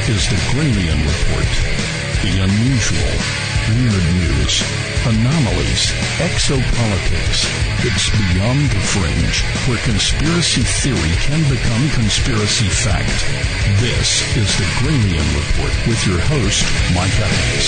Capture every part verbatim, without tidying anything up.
is the Gralien Report. The unusual, weird news, anomalies, exopolitics. It's beyond the fringe, where conspiracy theory can become conspiracy fact. This is the Gralien Report with your host, Micah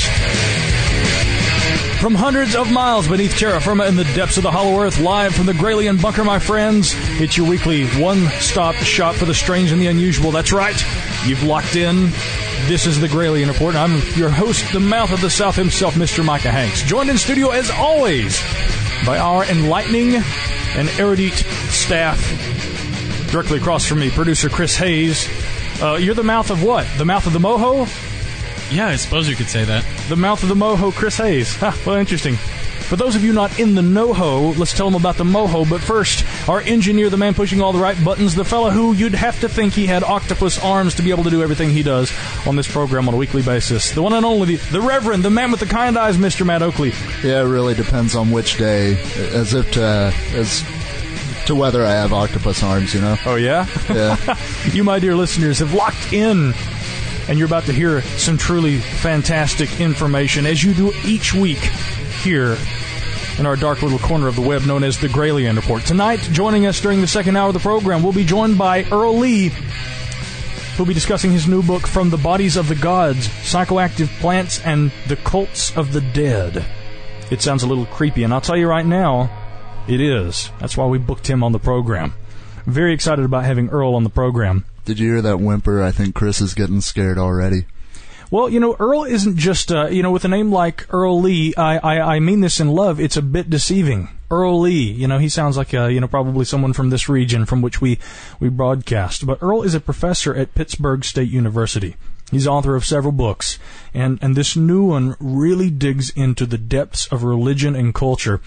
Hanks. From hundreds of miles beneath terra firma in the depths of the hollow earth, live from the Gralien Bunker, my friends, it's your weekly one-stop shop for the strange and the unusual. That's right. You've locked in. This is the Gralien Report, and I'm your host, the mouth of the South himself, Mister Micah Hanks. Joined in studio, as always, by our enlightening and erudite staff. Directly across from me, producer Chris Hayes. Uh, you're the mouth of what? The mouth of the Moho? Yeah, I suppose you could say that. The mouth of the Moho, Chris Hayes. Ha, well, interesting. For those of you not in the NoHo, let's tell them about the Moho. But first, our engineer, the man pushing all the right buttons, the fella who you'd have to think he had octopus arms to be able to do everything he does on this program on a weekly basis. The one and only, the, the Reverend, the man with the kind eyes, Mister Matt Oakley. Yeah, it really depends on which day, as if to, as to whether I have octopus arms, you know? Oh, yeah? Yeah. You, my dear listeners, have locked in, and you're about to hear some truly fantastic information, as you do each week here in our dark little corner of the web known as the Gralien Report. Tonight, joining us during the second hour of the program, we'll be joined by Earl Lee, who'll be discussing his new book, From the Bodies of the Gods, Psychoactive Plants and the Cults of the Dead. It sounds a little creepy, and I'll tell you right now, it is. That's why we booked him on the program. Very excited about having Earl on the program. Did you hear that whimper? I think Chris is getting scared already. Well, you know, Earl isn't just, uh, you know, with a name like Earl Lee, I, I, I mean this in love, it's a bit deceiving. Earl Lee, you know, he sounds like, uh, you know, probably someone from this region from which we, we broadcast. But Earl is a professor at Pittsburgh State University. He's author of several books, and, and this new one really digs into the depths of religion and culture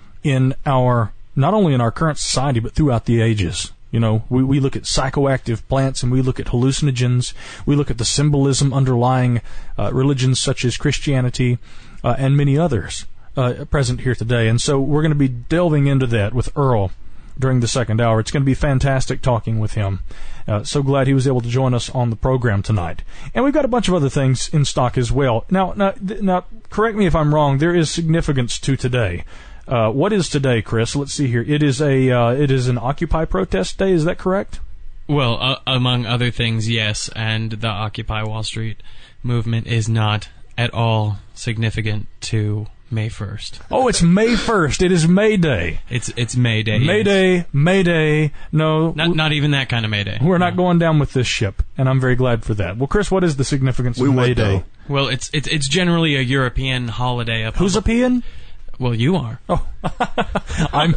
in our, not only in our current society, but throughout the ages. You know, we, we look at psychoactive plants and we look at hallucinogens. We look at the symbolism underlying uh, religions such as Christianity uh, and many others uh, present here today. And so we're going to be delving into that with Earl during the second hour. It's going to be fantastic talking with him. Uh, so glad he was able to join us on the program tonight. And we've got a bunch of other things in stock as well. Now, now, now correct me if I'm wrong. There is significance to today. Uh, what is today, Chris? Let's see here. It is a uh, it is an Occupy protest day. Is that correct? Well, uh, among other things, yes. And the Occupy Wall Street movement is not at all significant to May first. Oh, it's May first. It is May Day. It's it's May Day. May yes. Day. May Day. No, not not even that kind of May Day. We're no. not going down with this ship, and I'm very glad for that. Well, Chris, what is the significance we of May would, Day? though. Well, it's it's it's generally a European holiday. A Who's a peon? Well, you are. Oh, I'm.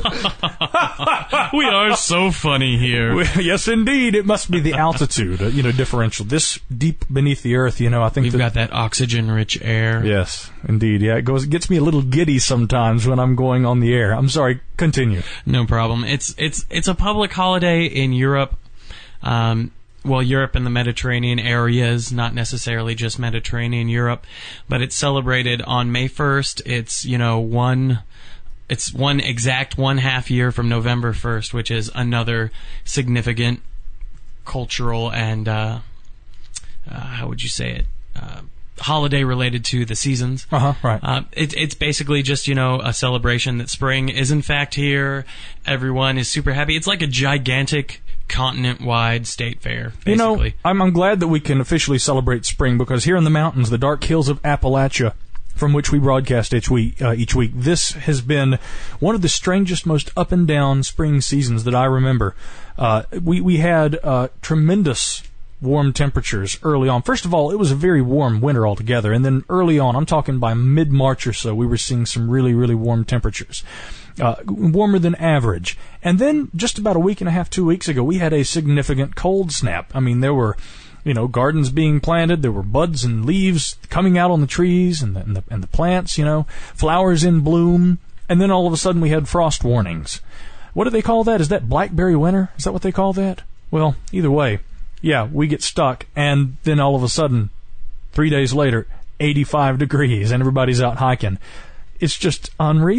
We are so funny here. Yes, indeed. It must be the altitude, uh, you know, differential. This deep beneath the earth, you know, I think we've that, got that oxygen-rich air. Yes, indeed. Yeah, it goes. It gets me a little giddy sometimes when I'm going on the air. I'm sorry. Continue. No problem. It's it's it's a public holiday in Europe. Um, Well, Europe and the Mediterranean areas, not necessarily just Mediterranean Europe, but it's celebrated on May first. It's, you know, one, it's one exact one half year from November first, which is another significant cultural and, uh, uh, how would you say it, uh, holiday related to the seasons. Uh-huh, right. Uh, it, it's basically just, you know, a celebration that spring is in fact here. Everyone is super happy. It's like a gigantic continent-wide state fair, basically. You know, I'm, I'm glad that we can officially celebrate spring, because here in the mountains, the dark hills of Appalachia, from which we broadcast each week, uh, each week, this has been one of the strangest, most up-and-down spring seasons that I remember. Uh, we, we had uh, tremendous warm temperatures early on. First of all, it was a very warm winter altogether, and then early on, I'm talking by mid-March or so, we were seeing some really, really warm temperatures. Uh, warmer than average. And then just about a week and a half, two weeks ago, we had a significant cold snap. I mean, there were, you know, gardens being planted, there were buds and leaves coming out on the trees and the, and the, and the plants, you know, flowers in bloom, and then all of a sudden we had frost warnings. What do they call that? Is that blackberry winter? Is that what they call that? Well, either way, yeah, we get stuck, and then all of a sudden, three days later, eighty-five degrees, and everybody's out hiking. It's just unreal.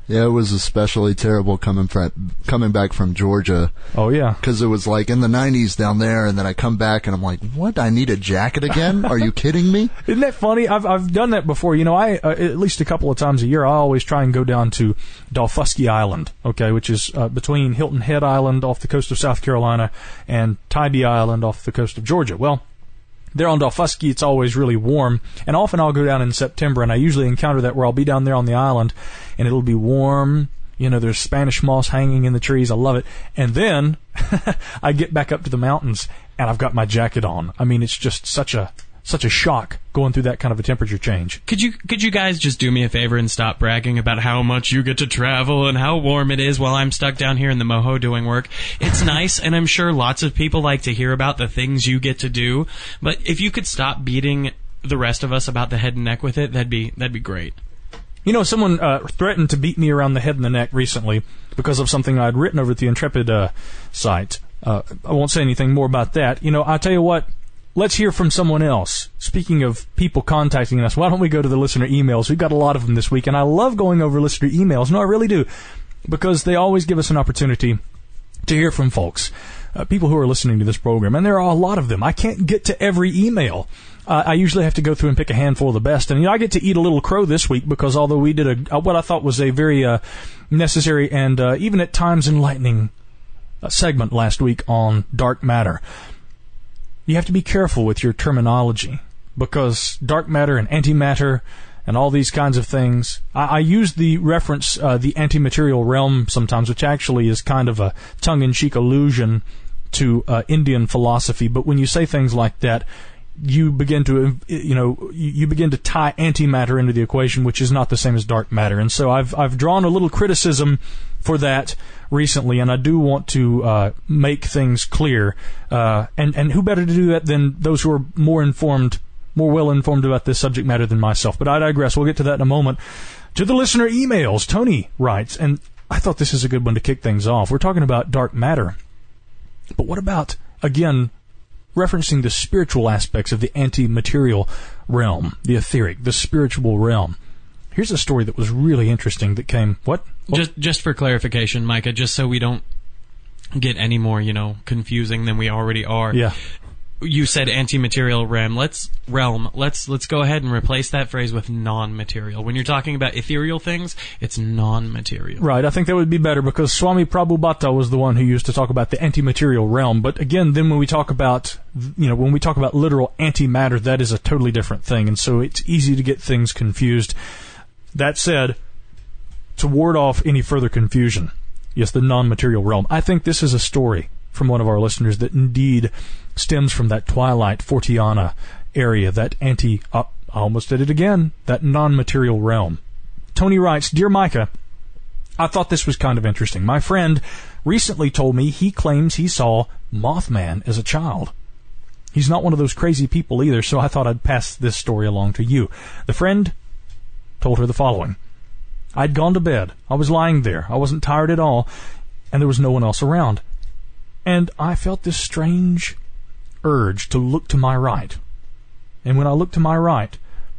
Yeah, it was especially terrible coming from coming back from Georgia. Oh, yeah. Because it was like in the nineties down there, and then I come back and I'm like, what? I need a jacket again? Are you kidding me? Isn't that funny? I've I've done that before. You know, I uh, at least a couple of times a year, I always try and go down to Dahlfusky Island, okay, which is uh, between Hilton Head Island off the coast of South Carolina and Tybee Island off the coast of Georgia. Well, there on Dahlfusky, it's always really warm, and often I'll go down in September, and I usually encounter that where I'll be down there on the island, and it'll be warm. You know, there's Spanish moss hanging in the trees. I love it. And then I get back up to the mountains, and I've got my jacket on. I mean, it's just such a such a shock going through that kind of a temperature change. Could you could you guys just do me a favor and stop bragging about how much you get to travel and how warm it is while I'm stuck down here in the moho doing work? It's nice, and I'm sure lots of people like to hear about the things you get to do. But if you could stop beating the rest of us about the head and neck with it, that'd be that'd be great. You know, someone uh, threatened to beat me around the head and the neck recently because of something I'd written over at the Intrepid uh, site. Uh, I won't say anything more about that. You know, I'll tell you what. Let's hear from someone else. Speaking of people contacting us, why don't we go to the listener emails? We've got a lot of them this week, and I love going over listener emails. No, I really do, because they always give us an opportunity to hear from folks, uh, people who are listening to this program, and there are a lot of them. I can't get to every email. Uh, I usually have to go through and pick a handful of the best, and you know, I get to eat a little crow this week because although we did a what I thought was a very uh, necessary and uh, even at times enlightening uh, segment last week on dark matter. You have to be careful with your terminology because dark matter and antimatter and all these kinds of things. I, I use the reference, uh, the antimaterial realm sometimes, which actually is kind of a tongue-in-cheek allusion to uh, Indian philosophy. But when you say things like that, you begin to, you know, you begin to tie antimatter into the equation, which is not the same as dark matter. And so I've I've drawn a little criticism for that recently, and I do want to uh, make things clear. Uh, and and who better to do that than those who are more informed, more well informed about this subject matter than myself? But I digress. We'll get to that in a moment. To the listener emails, Tony writes, and I thought this is a good one to kick things off. We're talking about dark matter, but what about again? Referencing the spiritual aspects of the anti-material realm, the etheric, the spiritual realm. Here's a story that was really interesting that came... What? what? Just just for clarification, Micah, just so we don't get any more, you know, confusing than we already are. Yeah. You said anti-material realm. Let's realm. Let's let's go ahead and replace that phrase with non-material. When you're talking about ethereal things, it's non-material. Right. I think that would be better because Swami Prabhupada was the one who used to talk about the anti-material realm. But again, then when we talk about, you know, when we talk about literal antimatter, that is a totally different thing. And so it's easy to get things confused. That said, to ward off any further confusion, yes, the non-material realm. I think this is a story from one of our listeners that indeed stems from that Twilight Fortiana area, that anti, uh, I almost did it again, that non-material realm. Tony writes, Dear Micah, I thought this was kind of interesting. My friend recently told me he claims he saw Mothman as a child. He's not one of those crazy people either, so I thought I'd pass this story along to you. The friend told her the following. I'd gone to bed. I was lying there. I wasn't tired at all, and there was no one else around. And I felt this strange urge to look to my right. And when I looked to my right,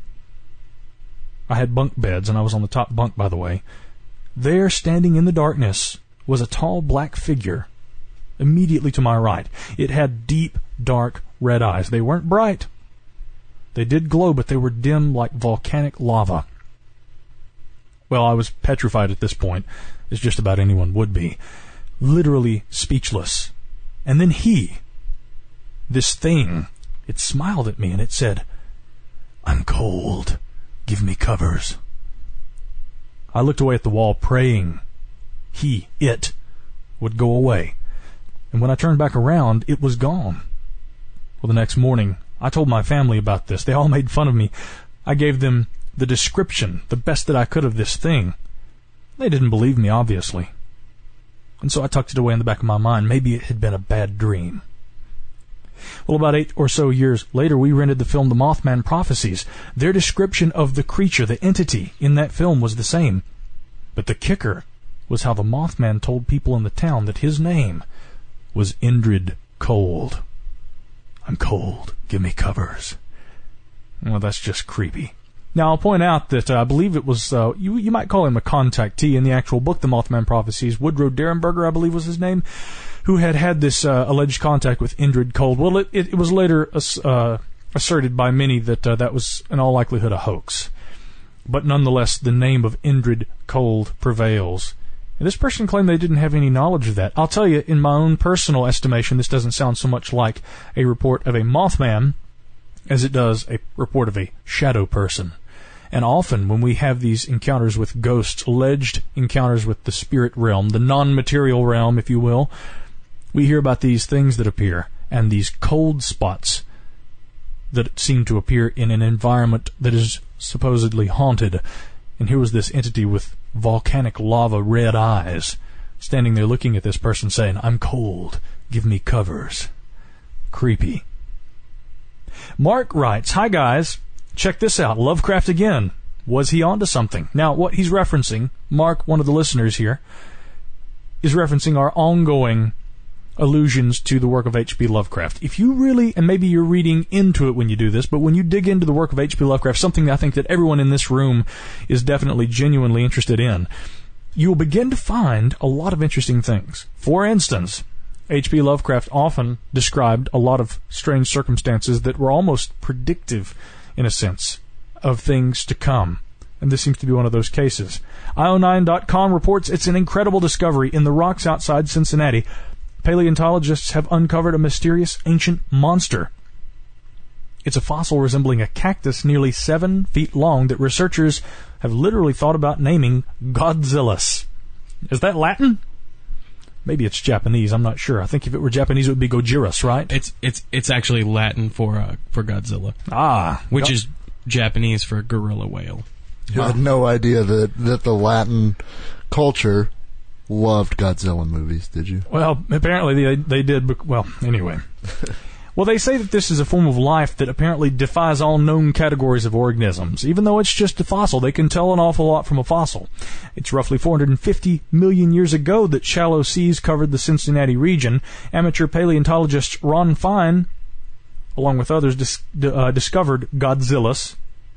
I had bunk beds, and I was on the top bunk, by the way. There, standing in the darkness, was a tall black figure immediately to my right. It had deep, dark red eyes. They weren't bright. They did glow, but they were dim like volcanic lava. Well, I was petrified at this point, as just about anyone would be. Literally speechless. And then he, this thing, it smiled at me and it said, I'm cold. Give me covers. I looked away at the wall praying he, it, would go away. And when I turned back around, it was gone. Well, the next morning, I told my family about this. They all made fun of me. I gave them the description, the best that I could of this thing. They didn't believe me, obviously. And so I tucked it away in the back of my mind. Maybe it had been a bad dream. Well, about eight or so years later, we rented the film The Mothman Prophecies. Their description of the creature, the entity, in that film was the same. But the kicker was how the Mothman told people in the town that his name was Indrid Cold. I'm cold. Give me covers. Well, that's just creepy. Now, I'll point out that uh, I believe it was, uh, you, you might call him a contactee in the actual book, The Mothman Prophecies. Woodrow Derenberger, I believe was his name, who had had this uh, alleged contact with Indrid Cold. Well, it, it, it was later uh, asserted by many that uh, that was in all likelihood a hoax. But nonetheless, the name of Indrid Cold prevails. And this person claimed they didn't have any knowledge of that. I'll tell you, in my own personal estimation, this doesn't sound so much like a report of a Mothman as it does a report of a shadow person. And often when we have these encounters with ghosts, alleged encounters with the spirit realm, the non-material realm, if you will, we hear about these things that appear, and these cold spots that seem to appear in an environment that is supposedly haunted. And here was this entity with volcanic lava red eyes, standing there looking at this person saying, "I'm cold, give me covers." Creepy. Mark writes, "Hi guys, check this out, Lovecraft again. Was he onto something?" Now, what he's referencing, Mark, one of the listeners here, is referencing our ongoing allusions to the work of H P Lovecraft. If you really, and maybe you're reading into it when you do this, but when you dig into the work of H P Lovecraft, something I think that everyone in this room is definitely genuinely interested in, you'll begin to find a lot of interesting things. For instance, H P Lovecraft often described a lot of strange circumstances that were almost predictive, in a sense, of things to come. And this seems to be one of those cases. I O nine dot com reports it's an incredible discovery in the rocks outside Cincinnati. Paleontologists have uncovered a mysterious ancient monster. It's a fossil resembling a cactus nearly seven feet long that researchers have literally thought about naming Godzillus. Is that Latin? Maybe it's Japanese. I'm not sure. I think if it were Japanese, it would be Gojirus, right? It's it's it's actually Latin for uh, for Godzilla. Ah, which go- is Japanese for gorilla whale. I had no idea that, that the Latin culture loved Godzilla movies, did you? Well, apparently they they did. But, well, anyway. Well, they say that this is a form of life that apparently defies all known categories of organisms. Even though it's just a fossil, they can tell an awful lot from a fossil. It's roughly four hundred fifty million years ago that shallow seas covered the Cincinnati region. Amateur paleontologist Ron Fine, along with others, dis- uh, discovered Godzillus.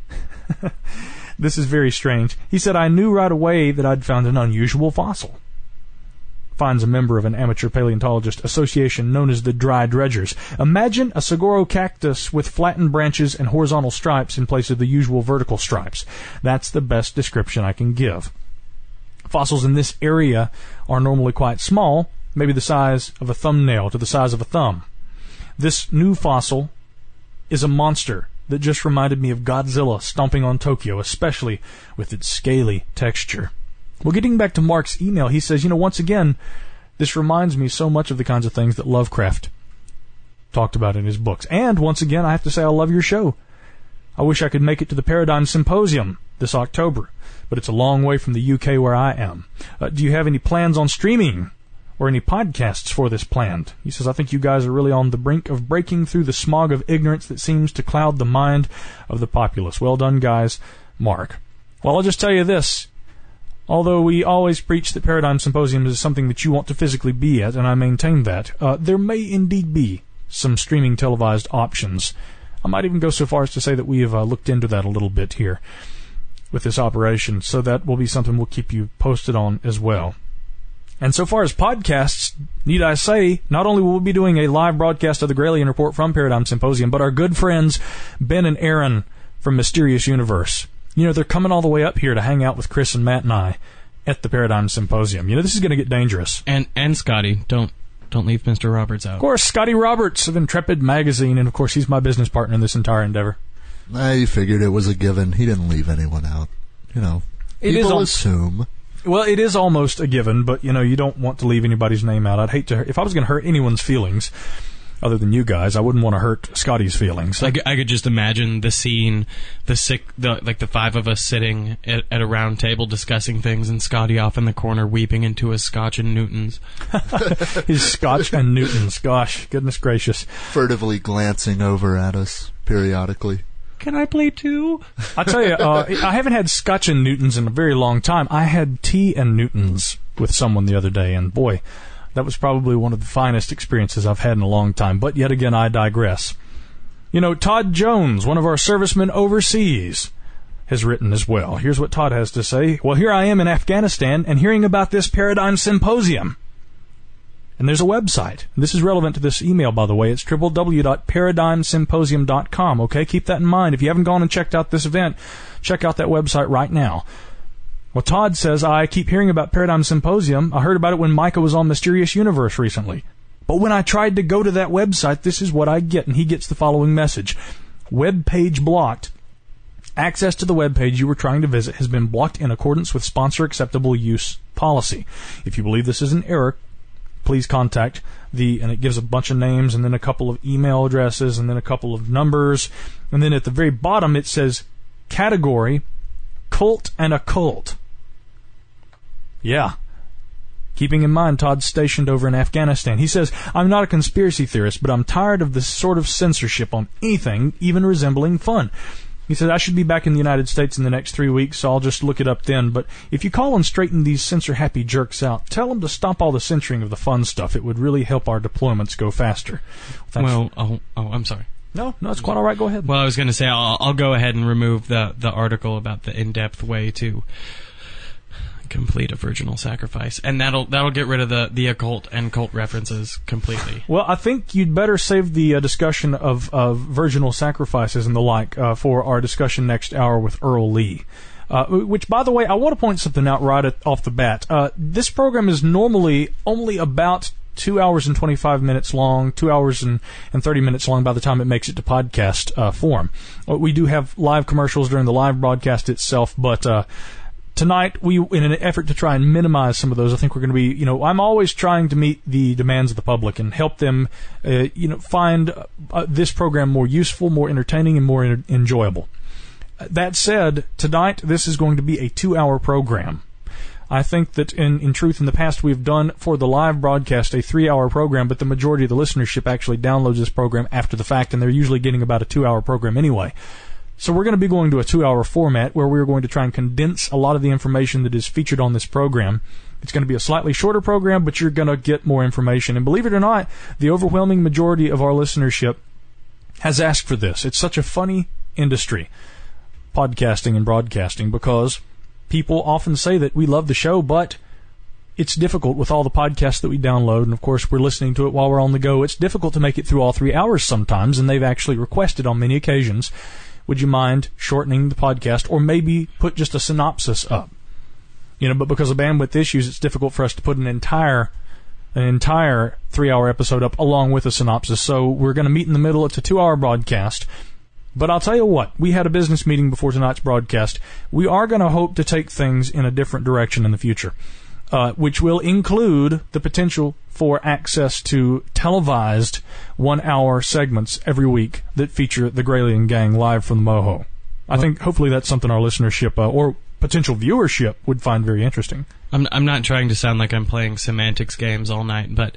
This is very strange. He said, "I knew right away that I'd found an unusual fossil." Fine's a member of an amateur paleontologist association known as the Dry Dredgers. Imagine a saguaro cactus with flattened branches and horizontal stripes in place of the usual vertical stripes. That's the best description I can give. Fossils in this area are normally quite small, maybe the size of a thumbnail to the size of a thumb. This new fossil is a monster that just reminded me of Godzilla stomping on Tokyo, especially with its scaly texture. Well, getting back to Mark's email, he says, you know, once again, this reminds me so much of the kinds of things that Lovecraft talked about in his books. And once again, I have to say I love your show. I wish I could make it to the Paradigm Symposium this October, but it's a long way from the U K where I am. Uh, do you have any plans on streaming or any podcasts for this planned? He says, I think you guys are really on the brink of breaking through the smog of ignorance that seems to cloud the mind of the populace. Well done, guys. Mark. Well, I'll just tell you this. Although we always preach that Paradigm Symposium is something that you want to physically be at, and I maintain that, uh, there may indeed be some streaming televised options. I might even go so far as to say that we have uh, looked into that a little bit here with this operation, so that will be something we'll keep you posted on as well. And so far as podcasts, need I say, not only will we be doing a live broadcast of the Gralien Report from Paradigm Symposium, but our good friends Ben and Aaron from Mysterious Universe, you know, they're coming all the way up here to hang out with Chris and Matt and I at the Paradigm Symposium. You know, this is going to get dangerous. And and Scotty, don't don't leave Mister Roberts out. Of course, Scotty Roberts of Intrepid Magazine, and of course he's my business partner in this entire endeavor. I figured it was a given. He didn't leave anyone out. You know, it people is assume. Well, it is almost a given, but, you know, you don't want to leave anybody's name out. I'd hate to, if I was going to hurt anyone's feelings, other than you guys, I wouldn't want to hurt Scotty's feelings. I could, I could just imagine the scene, the sick, the like the five of us sitting at, at a round table discussing things, and Scotty off in the corner weeping into his Scotch and Newtons. His Scotch and Newtons. Gosh, goodness gracious. Furtively glancing over at us periodically. Can I play too? I tell you, uh, I haven't had Scotch and Newtons in a very long time. I had tea and Newtons with someone the other day, and boy, that was probably one of the finest experiences I've had in a long time. But yet again, I digress. You know, Todd Jones, one of our servicemen overseas, has written as well. Here's what Todd has to say. Well, here I am in Afghanistan and hearing about this Paradigm Symposium. And there's a website. This is relevant to this email, by the way. It's w w w dot paradigm symposium dot com. Okay, keep that in mind. If you haven't gone and checked out this event, check out that website right now. Well, Todd says, I keep hearing about Paradigm Symposium. I heard about it when Micah was on Mysterious Universe recently. But when I tried to go to that website, this is what I get. And he gets the following message. Web page blocked. Access to the web page you were trying to visit has been blocked in accordance with sponsor acceptable use policy. If you believe this is an error, please contact the, and it gives a bunch of names and then a couple of email addresses and then a couple of numbers. And then at the very bottom it says category, cult and occult. Yeah. Keeping in mind Todd's stationed over in Afghanistan. He says, I'm not a conspiracy theorist, but I'm tired of this sort of censorship on anything even resembling fun. He said, I should be back in the United States in the next three weeks, so I'll just look it up then. But if you call and straighten these censor-happy jerks out, tell them to stop all the censoring of the fun stuff. It would really help our deployments go faster. Thanks. Well, oh, oh, I'm sorry. No, no, it's quite all right. Go ahead. Well, I was going to say, I'll, I'll go ahead and remove the, the article about the in-depth way to complete a virginal sacrifice, and that'll that'll get rid of the, the occult and cult references completely. Well, I think you'd better save the uh, discussion of, of virginal sacrifices and the like uh, for our discussion next hour with Earl Lee. Uh, which, by the way, I want to point something out right at, off the bat. Uh, this program is normally only about two hours and twenty-five minutes long, two hours and, and thirty minutes long by the time it makes it to podcast uh, form. We do have live commercials during the live broadcast itself, but uh, tonight, we, in an effort to try and minimize some of those, I think we're going to be, you know, I'm always trying to meet the demands of the public and help them, uh, you know, find uh, this program more useful, more entertaining, and more en- enjoyable. That said, tonight, this is going to be a two-hour program. I think that, in, in truth, in the past, we've done for the live broadcast a three-hour program, but the majority of the listenership actually downloads this program after the fact, and they're usually getting about a two-hour program anyway. So we're going to be going to a two-hour format where we're going to try and condense a lot of the information that is featured on this program. It's going to be a slightly shorter program, but you're going to get more information. And believe it or not, the overwhelming majority of our listenership has asked for this. It's such a funny industry, podcasting and broadcasting, because people often say that we love the show, but it's difficult with all the podcasts that we download, and of course we're listening to it while we're on the go. It's difficult to make it through all three hours sometimes, and they've actually requested on many occasions, would you mind shortening the podcast or maybe put just a synopsis up? You know, but because of bandwidth issues, it's difficult for us to put an entire an entire three-hour episode up along with a synopsis. So we're going to meet in the middle. It's a two-hour broadcast. But I'll tell you what, we had a business meeting before tonight's broadcast. We are going to hope to take things in a different direction in the future, uh, which will include the potential for access to televised one-hour segments every week that feature the Gralien Gang live from the Moho. I think hopefully that's something our listenership uh, or potential viewership would find very interesting. I'm I'm not trying to sound like I'm playing semantics games all night, but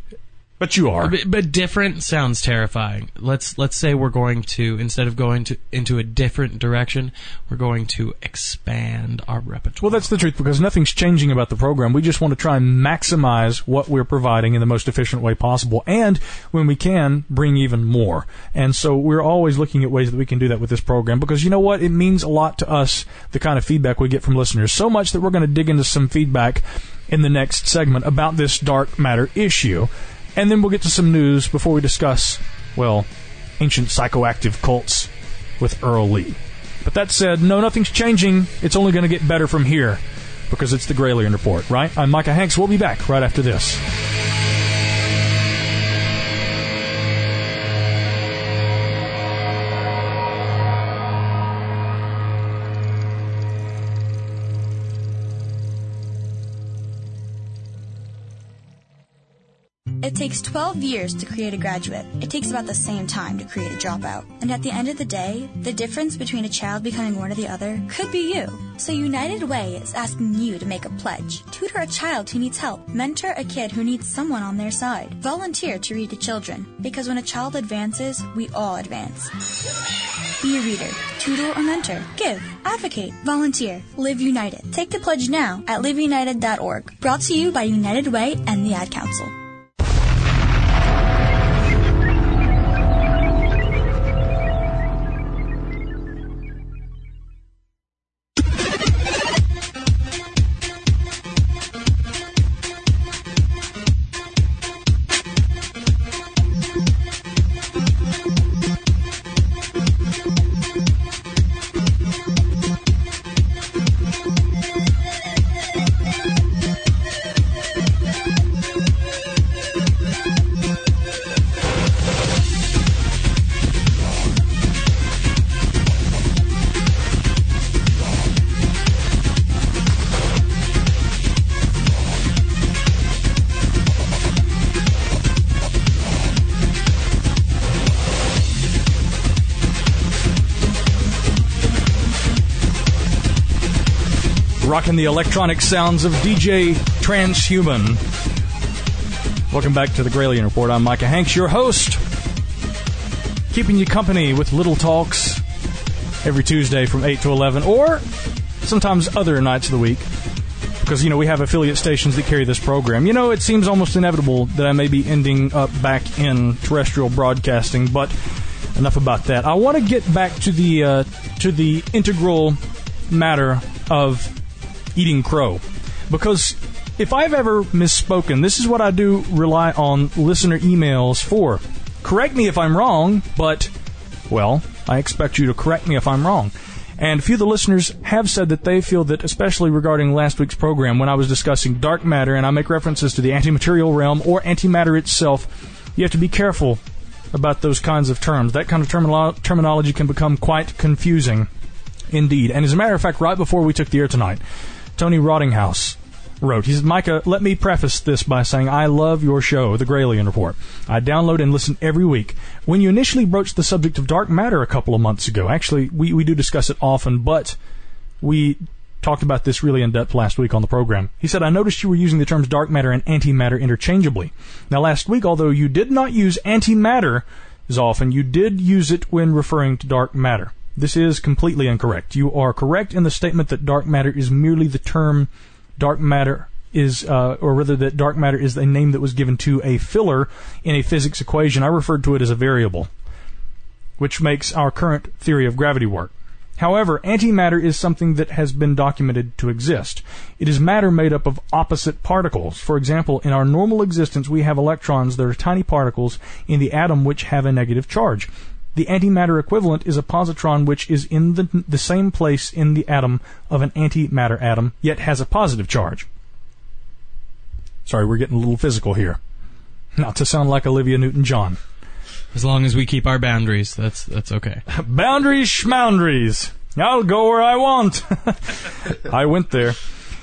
But you are. But, but different sounds terrifying. Let's let's say we're going to, instead of going to into a different direction, we're going to expand our repertoire. Well, that's the truth, because nothing's changing about the program. We just want to try and maximize what we're providing in the most efficient way possible, and when we can, bring even more. And so we're always looking at ways that we can do that with this program, because you know what? It means a lot to us, the kind of feedback we get from listeners. So much that we're going to dig into some feedback in the next segment about this dark matter issue. And then we'll get to some news before we discuss, well, ancient psychoactive cults with Earl Lee. But that said, no, nothing's changing. It's only going to get better from here, because it's the Gralien Report, right? I'm Micah Hanks. We'll be back right after this. It takes twelve years to create a graduate. It takes about the same time to create a dropout. And at the end of the day, the difference between a child becoming one or the other could be you. So United Way is asking you to make a pledge. Tutor a child who needs help. Mentor a kid who needs someone on their side. Volunteer to read to children. Because when a child advances, we all advance. Be a reader, tutor or mentor. Give, advocate, volunteer. Live United. Take the pledge now at live united dot org. Brought to you by United Way and the Ad Council. Rocking the electronic sounds of D J Transhuman. Welcome back to the Gralien Report. I'm Micah Hanks, your host, keeping you company with little talks every Tuesday from eight to eleven, or sometimes other nights of the week, because, you know, we have affiliate stations that carry this program. You know, it seems almost inevitable that I may be ending up back in terrestrial broadcasting, but enough about that. I want to get back to the uh, to the integral matter of eating crow, because if I've ever misspoken, this is what I do rely on listener emails for. Correct me if I'm wrong, but, well, I expect you to correct me if I'm wrong. And a few of the listeners have said that they feel that, especially regarding last week's program, when I was discussing dark matter, and I make references to the antimaterial realm or antimatter itself, you have to be careful about those kinds of terms. That kind of termino- terminology can become quite confusing indeed. And as a matter of fact, right before we took the air tonight, Tony Rottinghouse wrote, he said, Micah, let me preface this by saying I love your show, The Gralien Report. I download and listen every week. When you initially broached the subject of dark matter a couple of months ago, actually, we, we do discuss it often, but we talked about this really in depth last week on the program. He said, I noticed you were using the terms dark matter and antimatter interchangeably. Now, last week, although you did not use antimatter as often, you did use it when referring to dark matter. This is completely incorrect. You are correct in the statement that dark matter is merely the term dark matter is, uh, or rather that dark matter is a name that was given to a filler in a physics equation. I referred to it as a variable, which makes our current theory of gravity work. However, antimatter is something that has been documented to exist. It is matter made up of opposite particles. For example, in our normal existence, we have electrons that are tiny particles in the atom which have a negative charge. The antimatter equivalent is a positron which is in the, the same place in the atom of an antimatter atom, yet has a positive charge. Sorry, we're getting a little physical here. Not to sound like Olivia Newton-John. As long as we keep our boundaries, that's that's okay. Boundaries schmoundaries. I'll go where I want. I went there.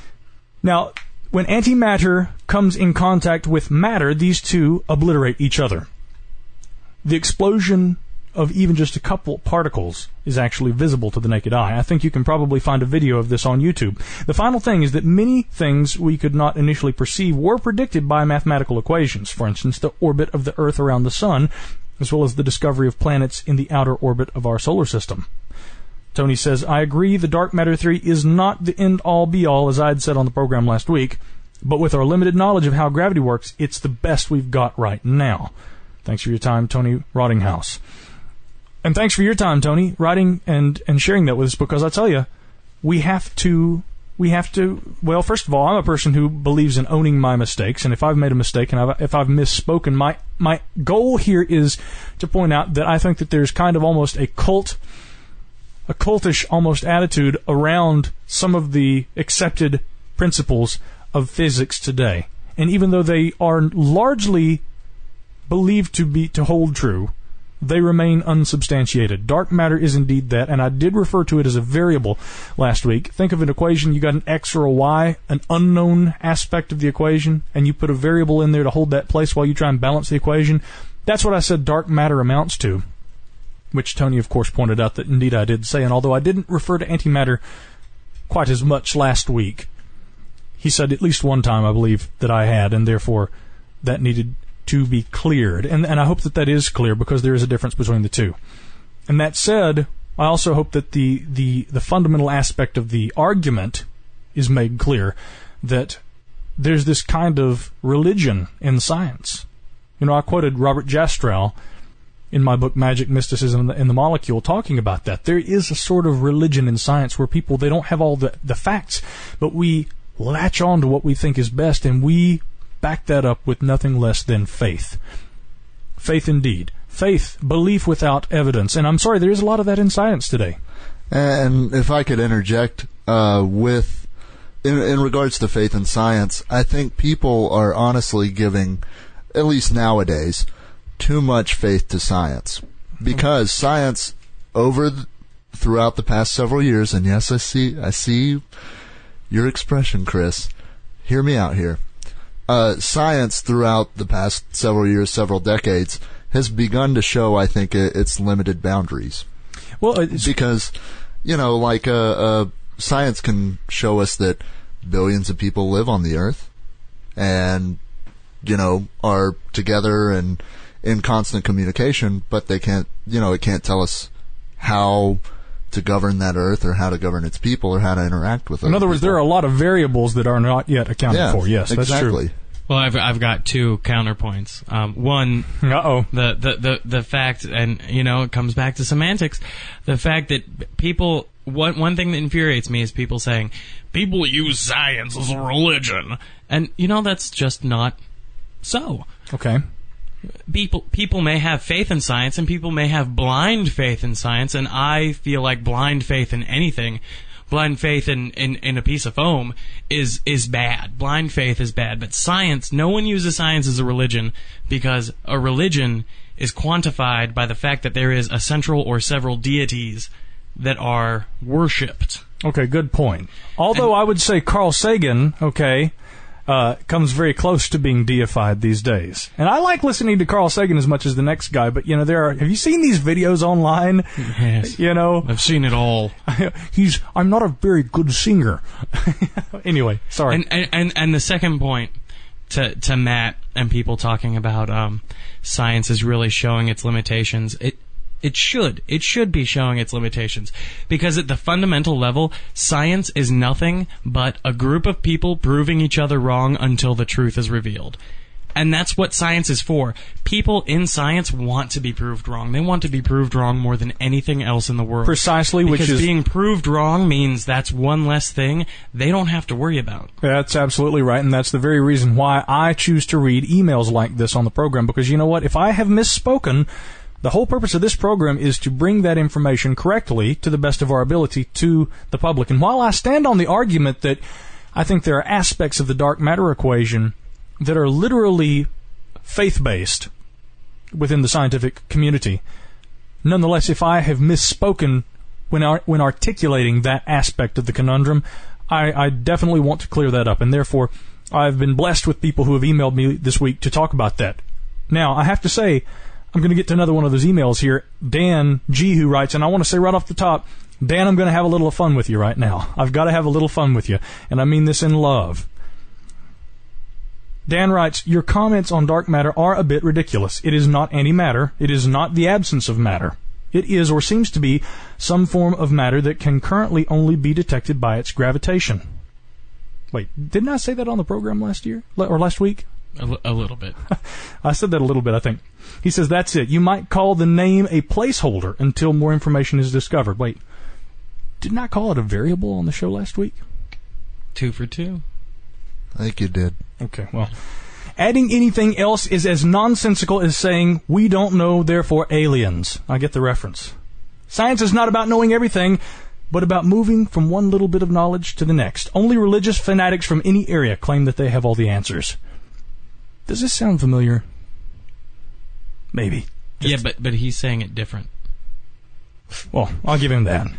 Now, when antimatter comes in contact with matter, these two obliterate each other. The explosion of even just a couple particles is actually visible to the naked eye. I think you can probably find a video of this on YouTube. The final thing is that many things we could not initially perceive were predicted by mathematical equations. For instance, the orbit of the Earth around the Sun, as well as the discovery of planets in the outer orbit of our solar system. Tony says, I agree the dark matter theory is not the end-all be-all, as I had said on the program last week, but with our limited knowledge of how gravity works, it's the best we've got right now. Thanks for your time, Tony Rottinghouse. And thanks for your time, Tony, writing and, and sharing that with us, because I tell you, we have to, we have to, well, first of all, I'm a person who believes in owning my mistakes, and if I've made a mistake and I've, if I've misspoken, my, my goal here is to point out that I think that there's kind of almost a cult, a cultish almost attitude around some of the accepted principles of physics today. And even though they are largely believed to be, to hold true, they remain unsubstantiated. Dark matter is indeed that, and I did refer to it as a variable last week. Think of an equation, you got an x or a y, an unknown aspect of the equation, and you put a variable in there to hold that place while you try and balance the equation. That's what I said dark matter amounts to, which Tony, of course, pointed out that indeed I did say, and although I didn't refer to antimatter quite as much last week, he said at least one time, I believe, that I had, and therefore that needed to be cleared. And, and I hope that that is clear, because there is a difference between the two. And that said, I also hope that the, the, the fundamental aspect of the argument is made clear, that there's this kind of religion in science. You know, I quoted Robert Jastrow in my book Magic, Mysticism, and the Molecule, talking about that. There is a sort of religion in science where people, they don't have all the, the facts, but we latch on to what we think is best, and we back that up with nothing less than faith. Faith indeed. Faith, belief without evidence. And I'm sorry, there is a lot of that in science today. And if I could interject uh, with, in, in regards to faith and science, I think people are honestly giving, at least nowadays, too much faith to science. Because science, over the, throughout the past several years, and yes, I see, I see your expression, Chris. Hear me out here. Uh, science throughout the past several years, several decades, has begun to show, I think, its limited boundaries. Well, it's because, you know, like a, a science can show us that billions of people live on the earth and, you know, are together and in constant communication, but they can't, you know, it can't tell us how to govern that earth or how to govern its people or how to interact with them. In other words, people. there are a lot of variables that are not yet accounted yeah, for. Yes, that's exactly. true. Well, I've I've got two counterpoints. Um, one, Uh-oh. the, the the the fact, and you know, it comes back to semantics. The fact that people, one one thing that infuriates me is people saying people use science as a religion, and you know that's just not so. Okay. People people may have faith in science, and people may have blind faith in science, and I feel like blind faith in anything. Blind faith in, in, in a piece of foam is is bad. Blind faith is bad. But science, no one uses science as a religion because a religion is quantified by the fact that there is a central or several deities that are worshipped. Okay, good point. Although and, I would say Carl Sagan, okay, uh, comes very close to being deified these days. And I like listening to Carl Sagan as much as the next guy, but, you know, there are... Have you seen these videos online? Yes. You know? I've seen it all. He's... I'm not a very good singer. Anyway, sorry. And, and, and, and the second point to, to Matt and people talking about um, science is really showing its limitations. It It should. It should be showing its limitations. Because at the fundamental level, science is nothing but a group of people proving each other wrong until the truth is revealed. And that's what science is for. People in science want to be proved wrong. They want to be proved wrong more than anything else in the world. Precisely, which is... Because being proved wrong means that's one less thing they don't have to worry about. That's absolutely right, and that's the very reason why I choose to read emails like this on the program. Because you know what? If I have misspoken... The whole purpose of this program is to bring that information correctly, to the best of our ability, to the public. And while I stand on the argument that I think there are aspects of the dark matter equation that are literally faith-based within the scientific community, nonetheless, if I have misspoken when ar- when articulating that aspect of the conundrum, I, I definitely want to clear that up. And therefore, I've been blessed with people who have emailed me this week to talk about that. Now, I have to say... I'm going to get to another one of those emails here. Dan G. who writes, and I want to say right off the top, Dan, I'm going to have a little fun with you right now. I've got to have a little fun with you, and I mean this in love. Dan writes, your comments on dark matter are a bit ridiculous. It is not antimatter. It is not the absence of matter. It is, or seems to be, some form of matter that can currently only be detected by its gravitation. Wait, didn't I say that on the program last year? Or last week? A, l- a little bit. I said that a little bit, I think. He says, that's it. You might call the name a placeholder until more information is discovered. Wait, didn't I call it a variable on the show last week? Two for two. I think you did. Okay, well, adding anything else is as nonsensical as saying, we don't know, therefore aliens. I get the reference. Science is not about knowing everything, but about moving from one little bit of knowledge to the next. Only religious fanatics from any area claim that they have all the answers. Does this sound familiar? Maybe. Just yeah, but but he's saying it different. Well, I'll give him that.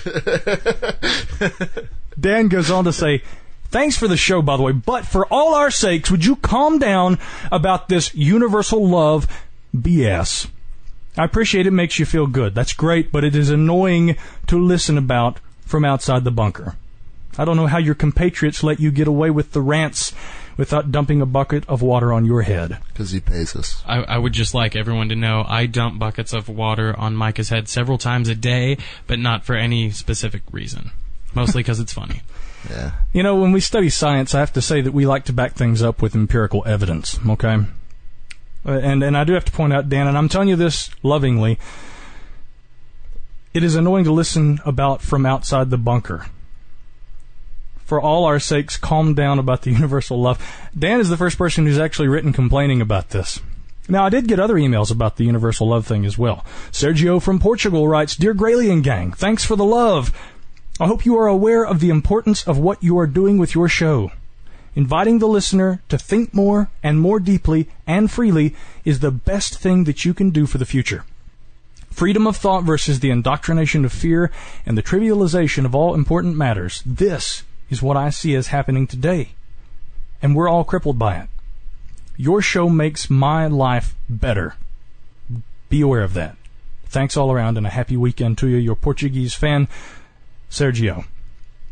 Dan goes on to say, thanks for the show, by the way, but for all our sakes, would you calm down about this universal love B S? I appreciate it makes you feel good. That's great, but it is annoying to listen about from outside the bunker. I don't know how your compatriots let you get away with the rants without dumping a bucket of water on your head. Because he pays us. I, I would just like everyone to know I dump buckets of water on Micah's head several times a day, but not for any specific reason. Mostly because it's funny. Yeah. You know, when we study science, I have to say that we like to back things up with empirical evidence, okay? Uh, and, and I do have to point out, Dan, and I'm telling you this lovingly, it is annoying to listen about from outside the bunker. For all our sakes, calm down about the universal love. Dan is the first person who's actually written complaining about this. Now, I did get other emails about the universal love thing as well. Sergio from Portugal writes, Dear Gralien Gang, thanks for the love. I hope you are aware of the importance of what you are doing with your show. Inviting the listener to think more and more deeply and freely is the best thing that you can do for the future. Freedom of thought versus the indoctrination of fear and the trivialization of all important matters. This is what I see as happening today. And we're all crippled by it. Your show makes my life better. Be aware of that. Thanks all around and a happy weekend to you. Your Portuguese fan, Sergio.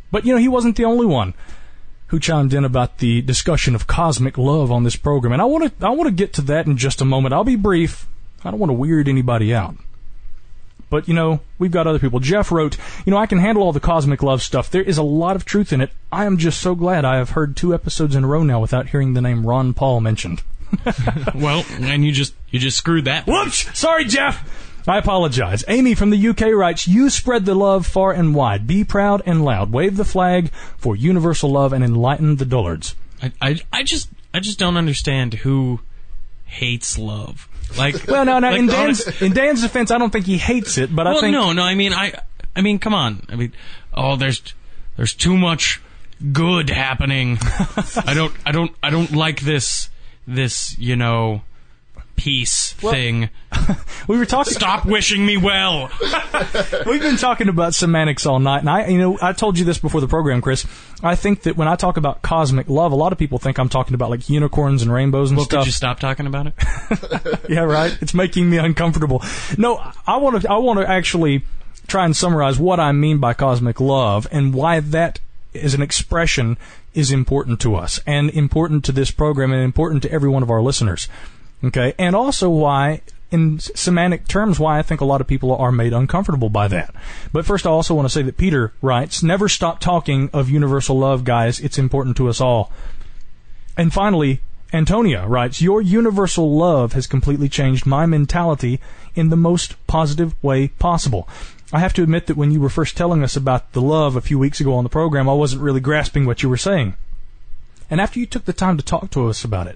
But, you know, he wasn't the only one who chimed in about the discussion of cosmic love on this program. And I want to I want to get to that in just a moment. I'll be brief. I don't want to weird anybody out. But, you know, we've got other people. Jeff wrote, you know, I can handle all the cosmic love stuff. There is a lot of truth in it. I am just so glad I have heard two episodes in a row now without hearing the name Ron Paul mentioned. Well, and you just you just screwed that. Whoops! Sorry, Jeff! I apologize. Amy from the U K writes, you spread the love far and wide. Be proud and loud. Wave the flag for universal love and enlighten the dullards. I, I, I just I just don't understand who hates love. Like, well, no, no. like in Dan's in Dan's defense, I don't think he hates it, but well, I think no, no. I mean, I, I mean, come on. I mean, oh, there's, there's too much good happening. I don't, I don't, I don't like this, this, you know, peace well, thing. We were talking. Stop wishing me well. We've been talking about semantics all night, and I, you know, I told you this before the program, Chris. I think that when I talk about cosmic love, a lot of people think I'm talking about like unicorns and rainbows and well, stuff. Could you stop talking about it? Yeah, right. It's making me uncomfortable. No, I want to. I want to actually try and summarize what I mean by cosmic love and why that as an expression is important to us and important to this program and important to every one of our listeners. Okay, and also why, in semantic terms, why I think a lot of people are made uncomfortable by that. But first, I also want to say that Peter writes, never stop talking of universal love, guys. It's important to us all. And finally, Antonia writes, your universal love has completely changed my mentality in the most positive way possible. I have to admit that when you were first telling us about the love a few weeks ago on the program, I wasn't really grasping what you were saying. And after you took the time to talk to us about it,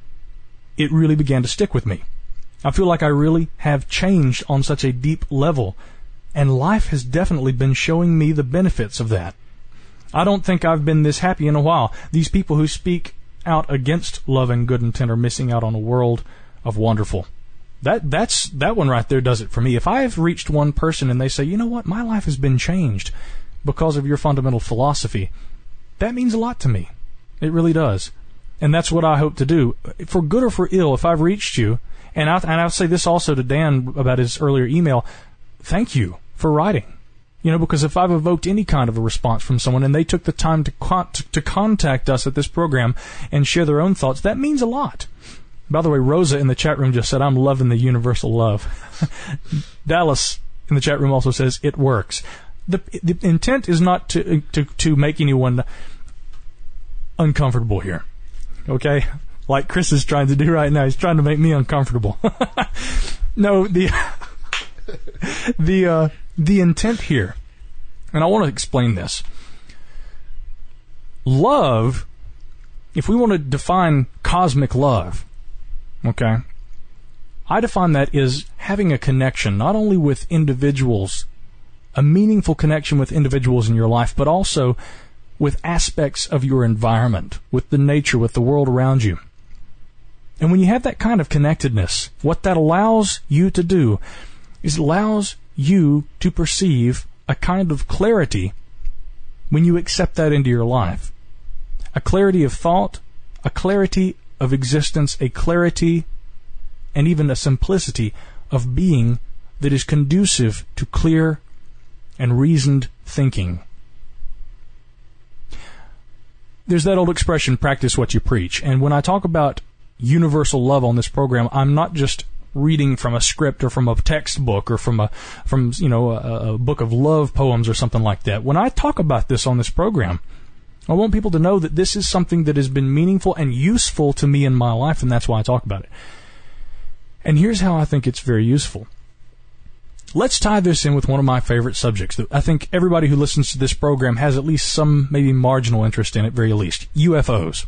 it really began to stick with me. I feel like I really have changed on such a deep level, and life has definitely been showing me the benefits of that. I don't think I've been this happy in a while. These people who speak out against love and good intent are missing out on a world of wonderful. That that's that one right there does it for me. If I've reached one person and they say, you know what, my life has been changed because of your fundamental philosophy, that means a lot to me. It really does. And that's what I hope to do. For good or for ill, if I've reached you, and, I, and I'll say this also to Dan about his earlier email, thank you for writing. You know, because if I've evoked any kind of a response from someone and they took the time to, con- to contact us at this program and share their own thoughts, that means a lot. By the way, Rosa in the chat room just said, I'm loving the universal love. Dallas in the chat room also says, it works. The, the intent is not to, to, to make anyone uncomfortable here. Okay? Like Chris is trying to do right now. He's trying to make me uncomfortable. No, the the uh, the intent here, and I want to explain this. Love, if we want to define cosmic love, okay, I define that as having a connection, not only with individuals, a meaningful connection with individuals in your life, but also with aspects of your environment, with the nature, with the world around you. And when you have that kind of connectedness, what that allows you to do is it allows you to perceive a kind of clarity when you accept that into your life. A clarity of thought, a clarity of existence, a clarity and even a simplicity of being that is conducive to clear and reasoned thinking. There's that old expression, practice what you preach. And when I talk about universal love on this program, I'm not just reading from a script or from a textbook or from a from you know a, a book of love poems or something like that. When I talk about this on this program, I want people to know that this is something that has been meaningful and useful to me in my life, and that's why I talk about it. And here's how I think it's very useful. Let's tie this in with one of my favorite subjects that I think everybody who listens to this program has at least some maybe marginal interest in, at very least. U F Os.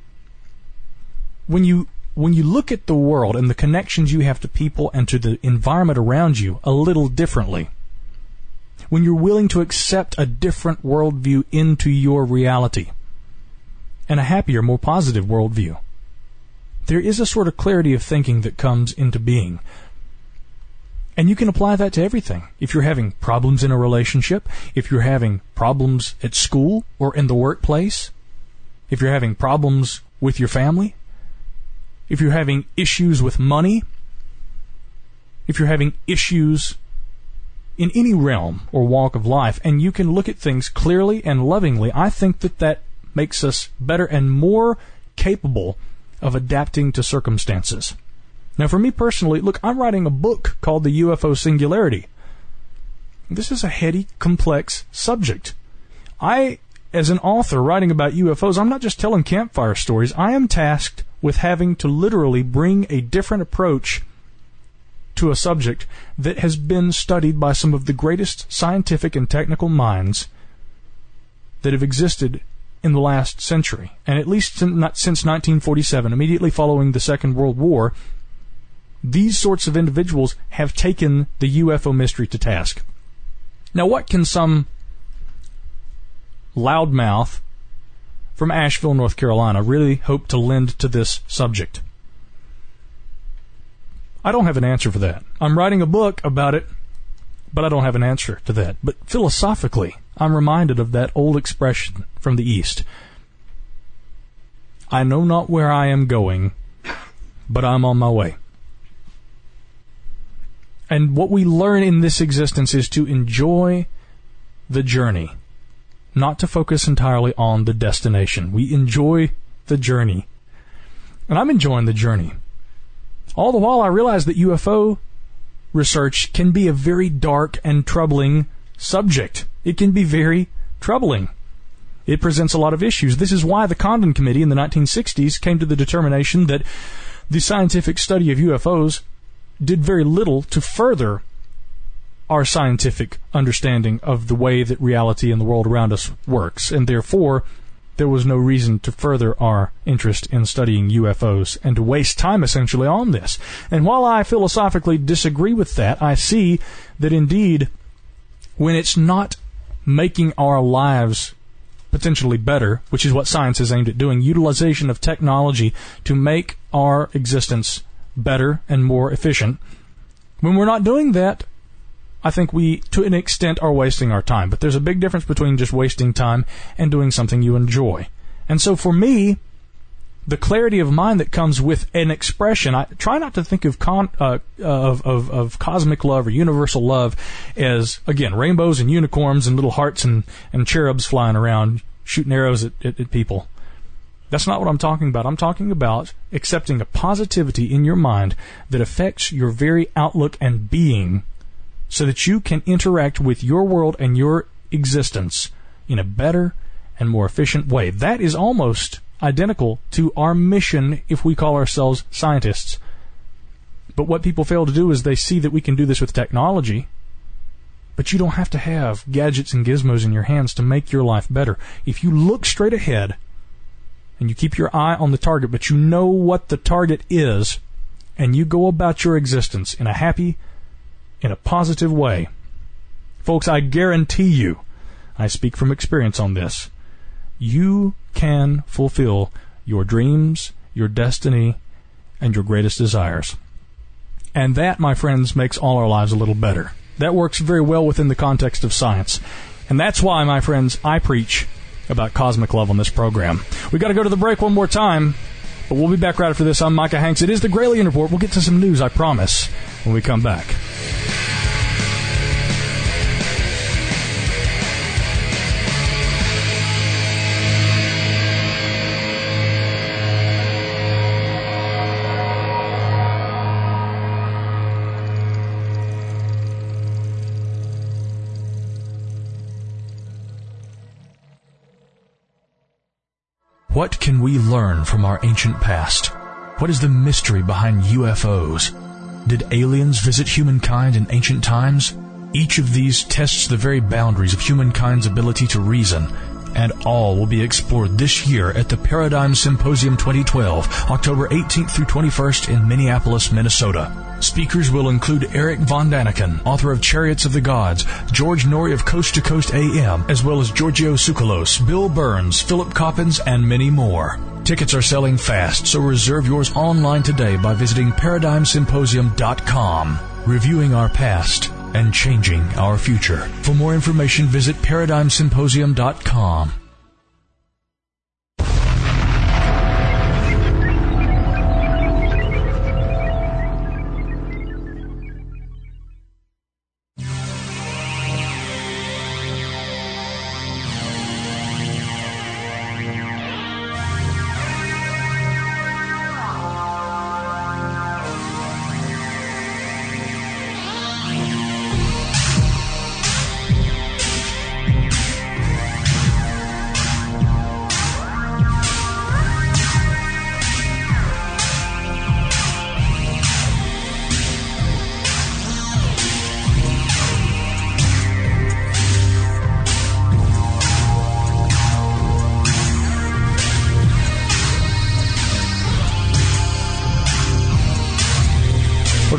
When you when you look at the world and the connections you have to people and to the environment around you a little differently, when you're willing to accept a different worldview into your reality, and a happier, more positive worldview, there is a sort of clarity of thinking that comes into being. And you can apply that to everything. If you're having problems in a relationship, if you're having problems at school or in the workplace, if you're having problems with your family, if you're having issues with money, if you're having issues in any realm or walk of life, and you can look at things clearly and lovingly, I think that that makes us better and more capable of adapting to circumstances. Now, for me personally, look, I'm writing a book called The U F O Singularity. This is a heady, complex subject. I, as an author writing about U F Os, I'm not just telling campfire stories. I am tasked with having to literally bring a different approach to a subject that has been studied by some of the greatest scientific and technical minds that have existed in the last century. And at least since nineteen forty-seven, immediately following the Second World War, these sorts of individuals have taken the U F O mystery to task. Now, what can some loudmouth from Asheville, North Carolina, really hope to lend to this subject? I don't have an answer for that. I'm writing a book about it, but I don't have an answer to that. But philosophically, I'm reminded of that old expression from the East. I know not where I am going, but I'm on my way. And what we learn in this existence is to enjoy the journey, not to focus entirely on the destination. We enjoy the journey. And I'm enjoying the journey. All the while, I realize that U F O research can be a very dark and troubling subject. It can be very troubling. It presents a lot of issues. This is why the Condon Committee in the nineteen sixties came to the determination that the scientific study of U F Os did very little to further our scientific understanding of the way that reality and the world around us works, and therefore there was no reason to further our interest in studying U F Os and to waste time essentially on this. And while I philosophically disagree with that, I see that indeed when it's not making our lives potentially better, which is what science is aimed at doing, utilization of technology to make our existence better and more efficient, when we're not doing that, I think we, to an extent, are wasting our time. But there's a big difference between just wasting time and doing something you enjoy. And so for me, the clarity of mind that comes with an expression, I try not to think of con, uh, of, of, of cosmic love or universal love as, again, rainbows and unicorns and little hearts and, and cherubs flying around shooting arrows at, at, at people. That's not what I'm talking about. I'm talking about accepting a positivity in your mind that affects your very outlook and being, so that you can interact with your world and your existence in a better and more efficient way. That is almost identical to our mission if we call ourselves scientists. But what people fail to do is they see that we can do this with technology, but you don't have to have gadgets and gizmos in your hands to make your life better. If you look straight ahead and you keep your eye on the target, but you know what the target is, and you go about your existence in a happy, in a positive way, folks, I guarantee you, I speak from experience on this, you can fulfill your dreams, your destiny, and your greatest desires. And that, my friends, makes all our lives a little better. That works very well within the context of science. And that's why, my friends, I preach about cosmic love on this program. We got to go to the break one more time, but we'll be back right after this. I'm Micah Hanks. It is the Gralien Report. We'll get to some news, I promise, when we come back. What can we learn from our ancient past? What is the mystery behind U F Os? Did aliens visit humankind in ancient times? Each of these tests the very boundaries of humankind's ability to reason, and all will be explored this year at the Paradigm Symposium twenty twelve, October eighteenth through twenty-first in Minneapolis, Minnesota. Speakers will include Eric Von Daniken, author of Chariots of the Gods, George Norrie of Coast to Coast A M, as well as Giorgio Tsoukalos, Bill Burns, Philip Coppens, and many more. Tickets are selling fast, so reserve yours online today by visiting paradigm symposium dot com. Reviewing our past and changing our future. For more information, visit paradigm symposium dot com.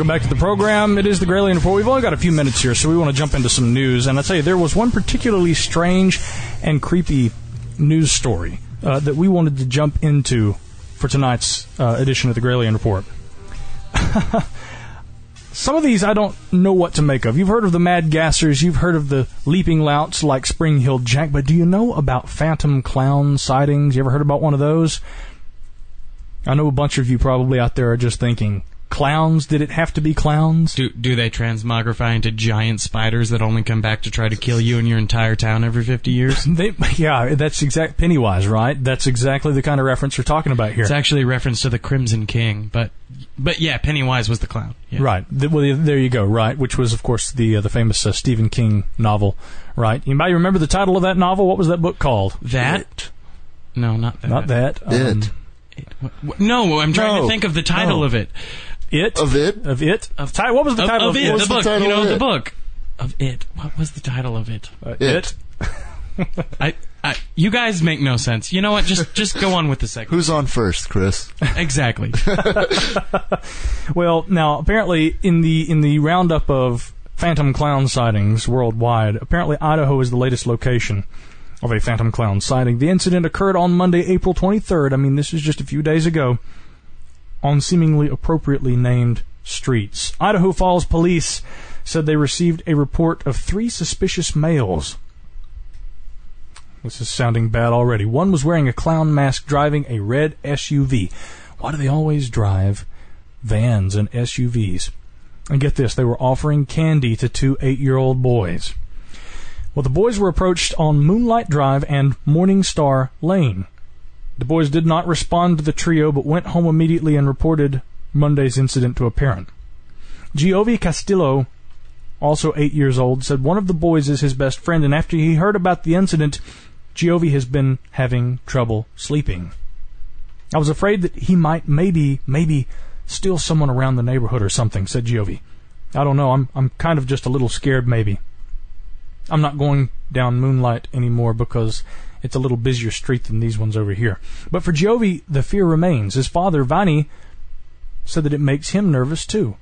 Welcome back to the program. It is the Gralien Report. We've only got a few minutes here, so we want to jump into some news. And I tell you, there was one particularly strange and creepy news story uh, that we wanted to jump into for tonight's uh, edition of the Gralien Report. Some of these I don't know what to make of. You've heard of the Mad Gassers, you've heard of the Leaping Louts like Spring Hill Jack, but do you know about phantom clown sightings? You ever heard about one of those? I know a bunch of you probably out there are just thinking, clowns? Did it have to be clowns? Do do they transmogrify into giant spiders that only come back to try to kill you and your entire town every fifty years? They, yeah, that's exact Pennywise, right? That's exactly the kind of reference we're talking about here. It's actually a reference to the Crimson King, but but yeah, Pennywise was the clown. Yeah. Right. The, well, there you go. Right, which was, of course, the uh, the famous uh, Stephen King novel. Right. Anybody remember the title of that novel? What was that book called? That? It. No, not that. Not that. Um, It. It. What, no, I'm trying No. to think of the title No. of it. It Of it? of it of ti- What was the Of, title of of, it, What's the the book. title You know, of the it? book of it. What was the title of it? Uh, It. I, I, you guys make no sense. You know what? Just, just go on with the segment. Who's on first, Chris? Exactly. Well, now apparently in the in the roundup of phantom clown sightings worldwide, apparently Idaho is the latest location of a phantom clown sighting. The incident occurred on Monday, April twenty-third. I mean, this is just a few days ago, on seemingly appropriately named streets. Idaho Falls police said they received a report of three suspicious males. This is sounding bad already. One was wearing a clown mask driving a red S U V. Why do they always drive vans and S U Vs? And get this, they were offering candy to two eight-year-old boys. Well, the boys were approached on Moonlight Drive and Morning Star Lane. The boys did not respond to the trio, but went home immediately and reported Monday's incident to a parent. Giovi Castillo, also eight years old, said one of the boys is his best friend, and after he heard about the incident, Giovi has been having trouble sleeping. I was afraid that he might maybe, maybe steal someone around the neighborhood or something, said Giovi. I don't know, I'm, I'm kind of just a little scared maybe. I'm not going down Moonlight anymore because it's a little busier street than these ones over here. But for Giovi, the fear remains. His father, Vani, said that it makes him nervous too.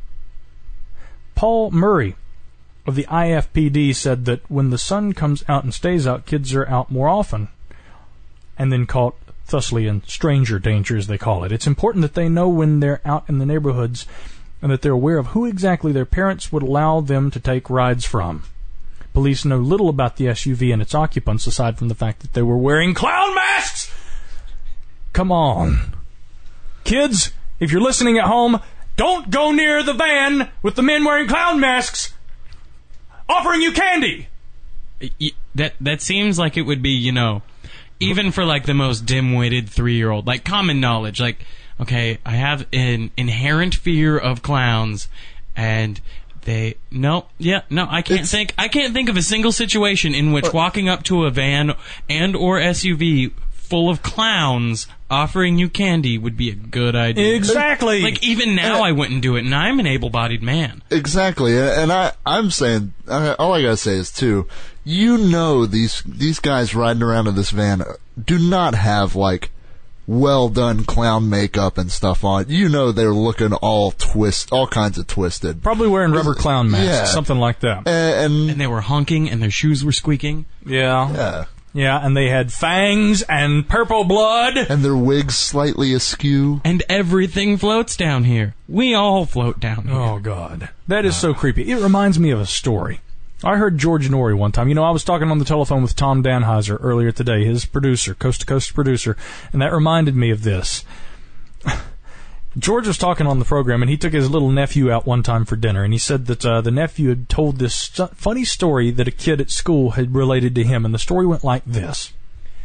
Paul Murray of the I F P D said that when the sun comes out and stays out, kids are out more often and then caught thusly in stranger danger, as they call it. It's important that they know when they're out in the neighborhoods and that they're aware of who exactly their parents would allow them to take rides from. Police know little about the S U V and its occupants, aside from the fact that they were wearing clown masks! Come on. Kids, if you're listening at home, don't go near the van with the men wearing clown masks offering you candy! That, that seems like it would be, you know, even for like the most dim-witted three-year-old, like common knowledge, like, okay, I have an inherent fear of clowns, and they no yeah no I can't It's, think I can't think of a single situation in which walking up to a van and or S U V full of clowns offering you candy would be a good idea. Exactly. Like even now I wouldn't do it, and I'm an able-bodied man. Exactly, and I, I'm saying, all I gotta say is too, you know, these these guys riding around in this van do not have like well done clown makeup and stuff on. You know, they're looking all twist, all kinds of twisted. Probably wearing rubber clown masks, Yeah. something like that. And, And they were honking, and their shoes were squeaking. Yeah. yeah, Yeah, and they had fangs and purple blood. and their wigs slightly askew. And everything floats down here. We all float down here. Oh, God. That is so creepy. It reminds me of a story. I heard George Norrie one time. You know, I was talking on the telephone with Tom Danheiser earlier today, his producer, coast-to-coast producer, and that reminded me of this. George was talking on the program, and he took his little nephew out one time for dinner, and he said that uh, the nephew had told this st- funny story that a kid at school had related to him, and the story went like this.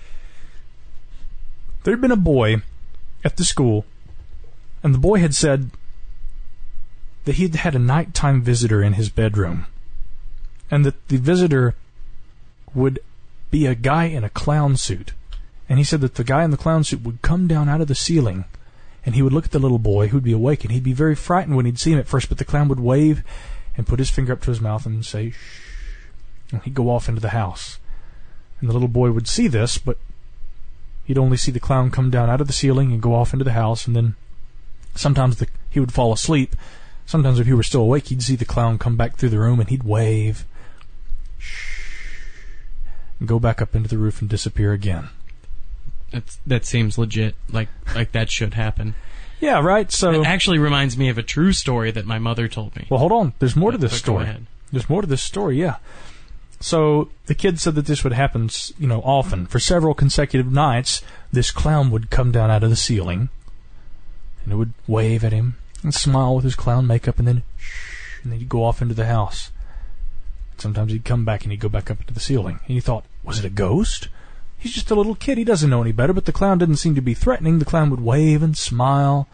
There had been a boy at the school, and the boy had said that he had had a nighttime visitor in his bedroom, and that the visitor would be a guy in a clown suit. And he said that the guy in the clown suit would come down out of the ceiling, and he would look at the little boy who'd be awake, and he'd be very frightened when he'd see him at first, but the clown would wave and put his finger up to his mouth and say, shh, and he'd go off into the house. And the little boy would see this, but he'd only see the clown come down out of the ceiling and go off into the house, and then sometimes the, he would fall asleep, sometimes if he were still awake, he'd see the clown come back through the room and he'd wave, and go back up into the roof and disappear again. That's, that seems legit. Like like that should happen. Yeah, right? So it actually reminds me of a true story that my mother told me. Well, hold on. There's more to this but story. Go ahead. There's more to this story, yeah. So the kid said that this would happen, you know, often. For several consecutive nights, this clown would come down out of the ceiling, and it would wave at him and smile with his clown makeup, and then shh, and then he'd go off into the house. Sometimes he'd come back and he'd go back up into the ceiling. And he thought, was it a ghost? He's just a little kid. He doesn't know any better, but the clown didn't seem to be threatening. The clown would wave and smile.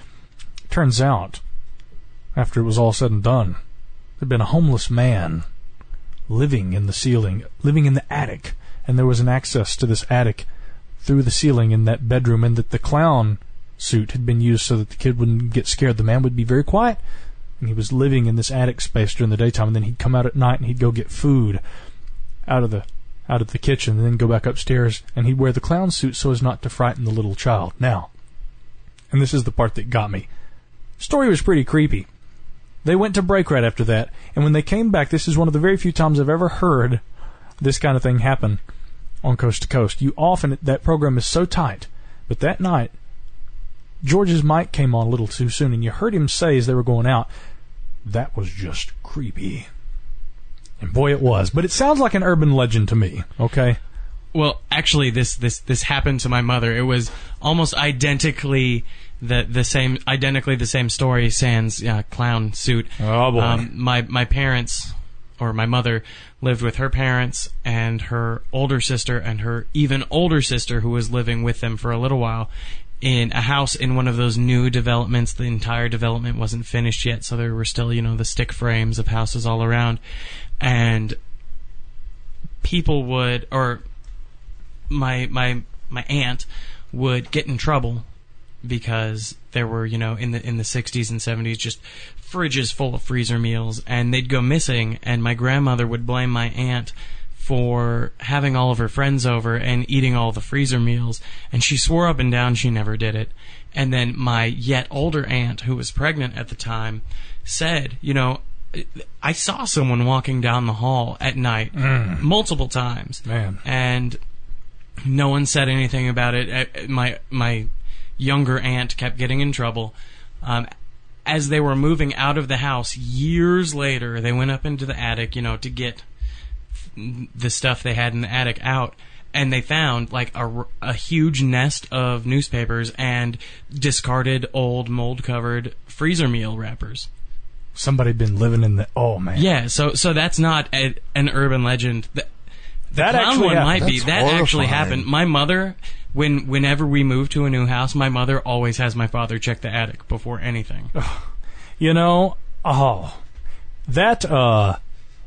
Turns out, after it was all said and done, there'd been a homeless man living in the ceiling, living in the attic, and there was an access to this attic through the ceiling in that bedroom, and that the clown suit had been used so that the kid wouldn't get scared. The man would be very quiet, and he was living in this attic space during the daytime, and then he'd come out at night and he'd go get food out of the out of the kitchen, and then go back upstairs, and he'd wear the clown suit so as not to frighten the little child. Now, and this is the part that got me, the story was pretty creepy. They went to break right after that, and when they came back, this is one of the very few times I've ever heard this kind of thing happen on Coast to Coast. You often, that program is so tight, but that night, George's mic came on a little too soon, and you heard him say as they were going out, that was just creepy. And boy, it was. But it sounds like an urban legend to me, okay? Well, actually, this, this, this happened to my mother. It was almost identically the the same, identically the same story, sans uh, clown suit. Oh, boy. Um, my, my parents, or my mother, lived with her parents and her older sister and her even older sister, who was living with them for a little while, in a house in one of those new developments. The entire development wasn't finished yet, so there were still, you know, the stick frames of houses all around. And people would, or my my my aunt would get in trouble because there were, you know, in the in the sixties and seventies, just fridges full of freezer meals, and they'd go missing, and my grandmother would blame my aunt for having all of her friends over and eating all the freezer meals, and she swore up and down she never did it. And then my yet older aunt, who was pregnant at the time, said, you know, I saw someone walking down the hall at night mm. multiple times, man, and no one said anything about it. My my younger aunt kept getting in trouble. Um, as they were moving out of the house years later, they went up into the attic, you know, to get the stuff they had in the attic out, and they found like a, a huge nest of newspapers and discarded old mold-covered freezer meal wrappers. Somebody been living in the... Oh, man. Yeah, so so that's not a, an urban legend. The, the that clown actually one happened. might be. That's That horrifying. actually happened. My mother, when whenever we move to a new house, my mother always has my father check the attic before anything. You know, oh, that, uh...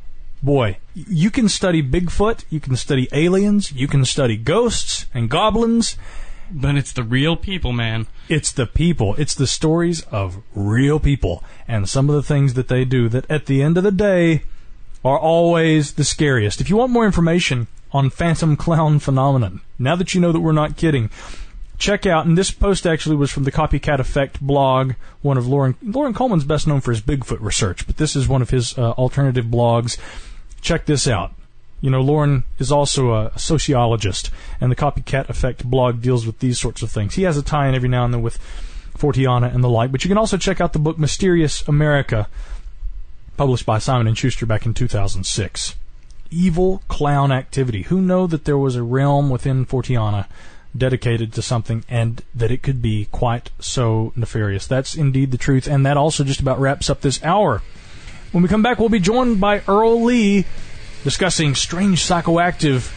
boy, you can study Bigfoot, you can study aliens, you can study ghosts and goblins. But it's the real people, man. It's the people. It's the stories of real people and some of the things that they do that at the end of the day are always the scariest. If you want more information on phantom clown phenomenon, now that you know that we're not kidding, check out, and this post actually was from the Copycat Effect blog, one of Lauren, Lauren Coleman's best known for his Bigfoot research, but this is one of his uh, alternative blogs. Check this out. You know, Lauren is also a sociologist, and the Copycat Effect blog deals with these sorts of things. He has a tie-in every now and then with Fortiana and the like, but you can also check out the book Mysterious America, published by Simon and Schuster back in two thousand six. Evil clown activity. Who knew that there was a realm within Fortiana dedicated to something, and that it could be quite so nefarious? That's indeed the truth, and that also just about wraps up this hour. When we come back, we'll be joined by Earl Lee discussing strange psychoactive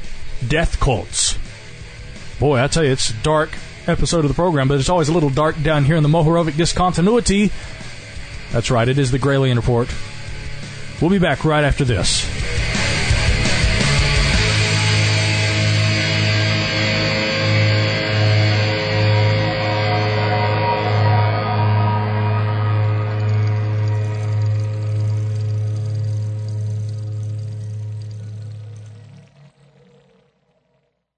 death cults. Boy, I tell you, it's a dark episode of the program, but it's always a little dark down here in the Mohorovic discontinuity. That's right, it is the Gralien Report. We'll be back right after this.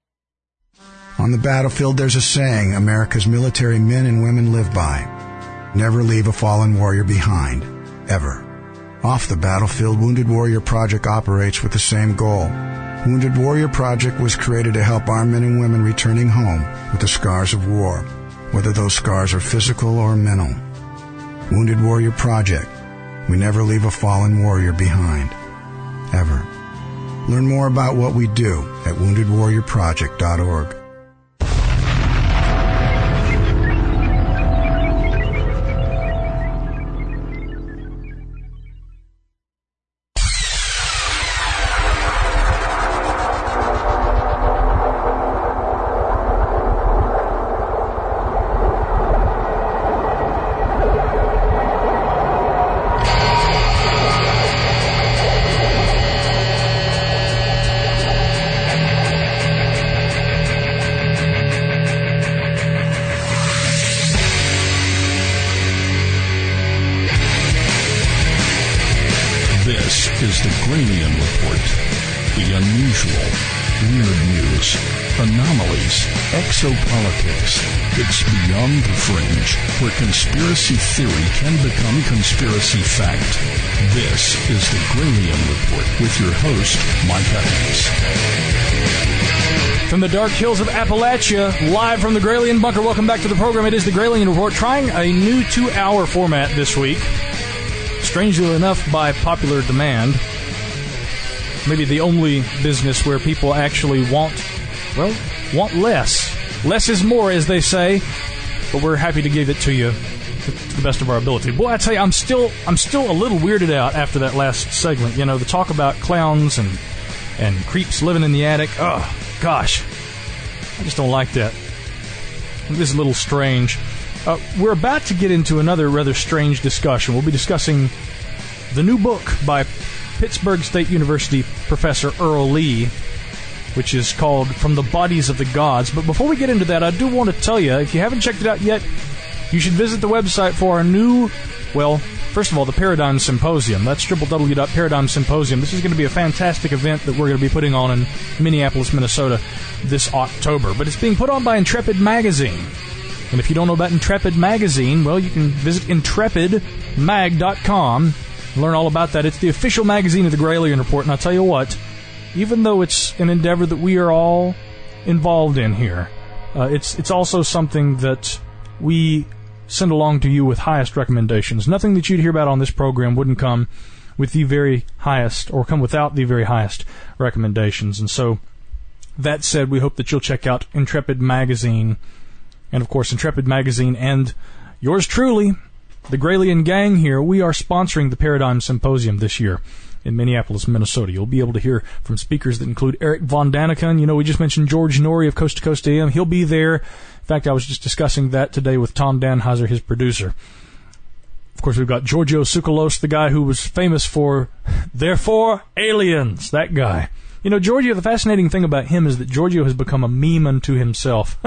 On the battlefield, there's a saying America's military men and women live by. Never leave a fallen warrior behind, ever. Off the battlefield, Wounded Warrior Project operates with the same goal. Wounded Warrior Project was created to help our men and women returning home with the scars of war, whether those scars are physical or mental. Wounded Warrior Project. We never leave a fallen warrior behind, ever. Learn more about what we do at wounded warrior project dot org. Exopolitics. It's beyond the fringe, where conspiracy theory can become conspiracy fact. This is the Gralien Report with your host, Mike Hutchins. From the dark hills of Appalachia, live from the Gralien Bunker, welcome back to the program. It is the Gralien Report, trying a new two-hour format this week. Strangely enough, by popular demand. Maybe the only business where people actually want, well, want less. Less is more, as they say, but we're happy to give it to you to the best of our ability. Boy, I tell you, I'm still I'm still a little weirded out after that last segment. You know, the talk about clowns and and creeps living in the attic. Oh, gosh. I just don't like that. This is a little strange. Uh, we're about to get into another rather strange discussion. We'll be discussing the new book by Pittsburgh State University Professor Earl Lee, which is called From the Bodies of the Gods. But before we get into that, I do want to tell you, if you haven't checked it out yet, you should visit the website for our new, well, first of all, the Paradigm Symposium. That's w w w dot paradigm symposium. This is going to be a fantastic event that we're going to be putting on in Minneapolis, Minnesota this October. But it's being put on by Intrepid Magazine. And if you don't know about Intrepid Magazine, well, you can visit intrepid mag dot com and learn all about that. It's the official magazine of the Gralien Report, and I'll tell you what, even though it's an endeavor that we are all involved in here, uh, it's it's also something that we send along to you with highest recommendations. Nothing that you'd hear about on this program wouldn't come with the very highest, or come without the very highest recommendations. And so, that said, we hope that you'll check out Intrepid Magazine, and of course, Intrepid Magazine and yours truly, the Gralien Gang here. We are sponsoring the Paradigm Symposium this year in Minneapolis, Minnesota. You'll be able to hear from speakers that include Eric Von Daniken. You know, we just mentioned George Norrie of Coast to Coast A M. He'll be there. In fact, I was just discussing that today with Tom Danheiser, his producer. Of course, we've got Giorgio Tsoukalos, the guy who was famous for Therefore Aliens, that guy. You know, Giorgio, the fascinating thing about him is that Giorgio has become a meme unto himself.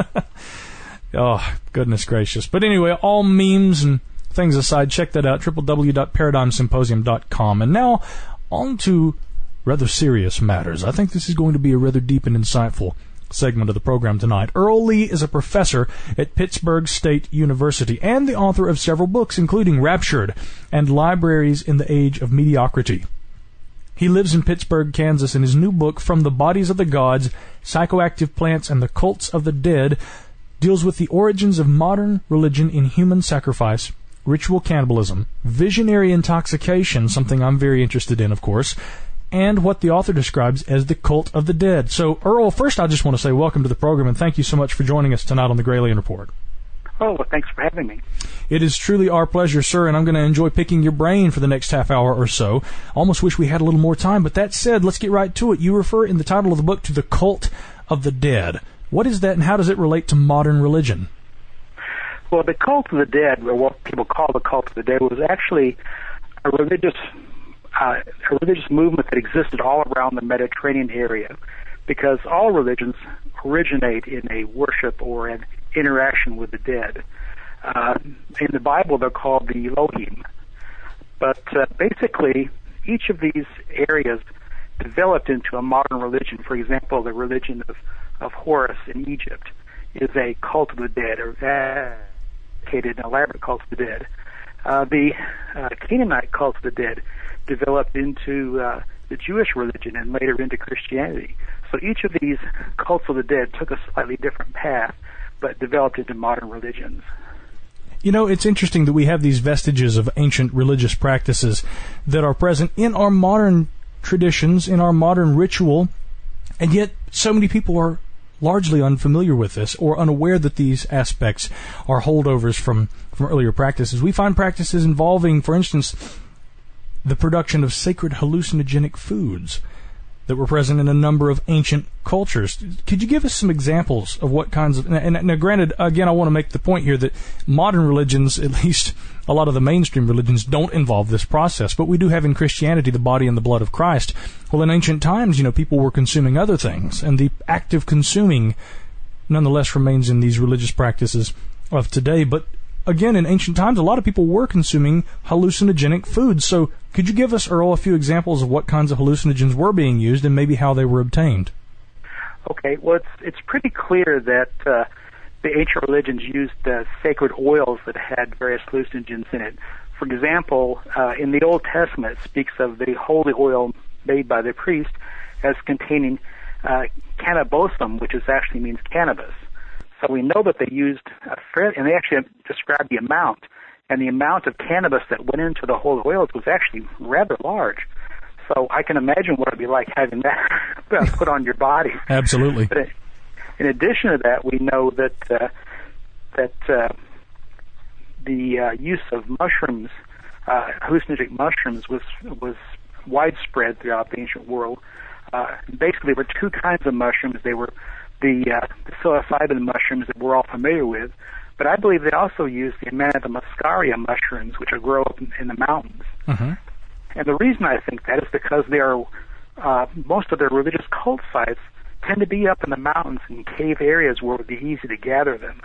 Oh, goodness gracious. But anyway, all memes and things aside, check that out, w w w dot paradigm symposium dot com. And now, on to rather serious matters. I think this is going to be a rather deep and insightful segment of the program tonight. Earl Lee is a professor at Pittsburgh State University and the author of several books, including Raptured and Libraries in the Age of Mediocrity. He lives in Pittsburgh, Kansas, and his new book, From the Bodies of the Gods, Psychoactive Plants and the Cults of the Dead, deals with the origins of modern religion in human sacrifice, ritual cannibalism, visionary intoxication, something I'm very interested in, of course, and what the author describes as the cult of the dead. So, Earl, first I just want to say welcome to the program, and thank you so much for joining us tonight on the Gralien Report. Oh, well, thanks for having me. It is truly our pleasure, sir, and I'm going to enjoy picking your brain for the next half hour or so. Almost wish we had a little more time, but that said, let's get right to it. You refer in the title of the book to the cult of the dead. What is that, and how does it relate to modern religion? Well, the cult of the dead, or what people call the cult of the dead, was actually a religious uh, a religious movement that existed all around the Mediterranean area, because all religions originate in a worship or an interaction with the dead. Uh, in the Bible, they're called the Elohim. But uh, basically, each of these areas developed into a modern religion. For example, the religion of, of Horus in Egypt is a cult of the dead, or dedicated an elaborate cult of the dead. Uh, the uh, Canaanite cult of the dead developed into uh, the Jewish religion and later into Christianity. So each of these cults of the dead took a slightly different path, but developed into modern religions. You know, it's interesting that we have these vestiges of ancient religious practices that are present in our modern traditions, in our modern ritual, and yet so many people are largely unfamiliar with this or unaware that these aspects are holdovers from, from earlier practices. We find practices involving, for instance, the production of sacred hallucinogenic foods that were present in a number of ancient cultures. Could you give us some examples of what kinds of... And, and now, granted, again, I want to make the point here that modern religions, at least a lot of the mainstream religions, don't involve this process. But we do have in Christianity the body and the blood of Christ. Well, in ancient times, you know, people were consuming other things, and the act of consuming nonetheless remains in these religious practices of today. But again, in ancient times, a lot of people were consuming hallucinogenic foods. So could you give us, Earl, a few examples of what kinds of hallucinogens were being used and maybe how they were obtained? Okay, well, it's, it's pretty clear that uh, the ancient religions used uh, sacred oils that had various hallucinogens in it. For example, uh, in the Old Testament, it speaks of the holy oil made by the priest as containing uh, cannabosum, which is actually means cannabis. So we know that they used a fair, and they actually described the amount, and the amount of cannabis that went into the holy oils was actually rather large. So I can imagine what it'd be like having that put on your body. Absolutely. But in addition to that, we know that uh, that uh, the uh, use of mushrooms, uh, hallucinogenic mushrooms, was was widespread throughout the ancient world. Uh, basically, there were two kinds of mushrooms. They were the, uh, the psilocybin mushrooms that we're all familiar with, but I believe they also use the Amanita muscaria mushrooms, which are grow up in, in the mountains. Mm-hmm. And the reason I think that is because they are uh, most of their religious cult sites tend to be up in the mountains and cave areas where it would be easy to gather them.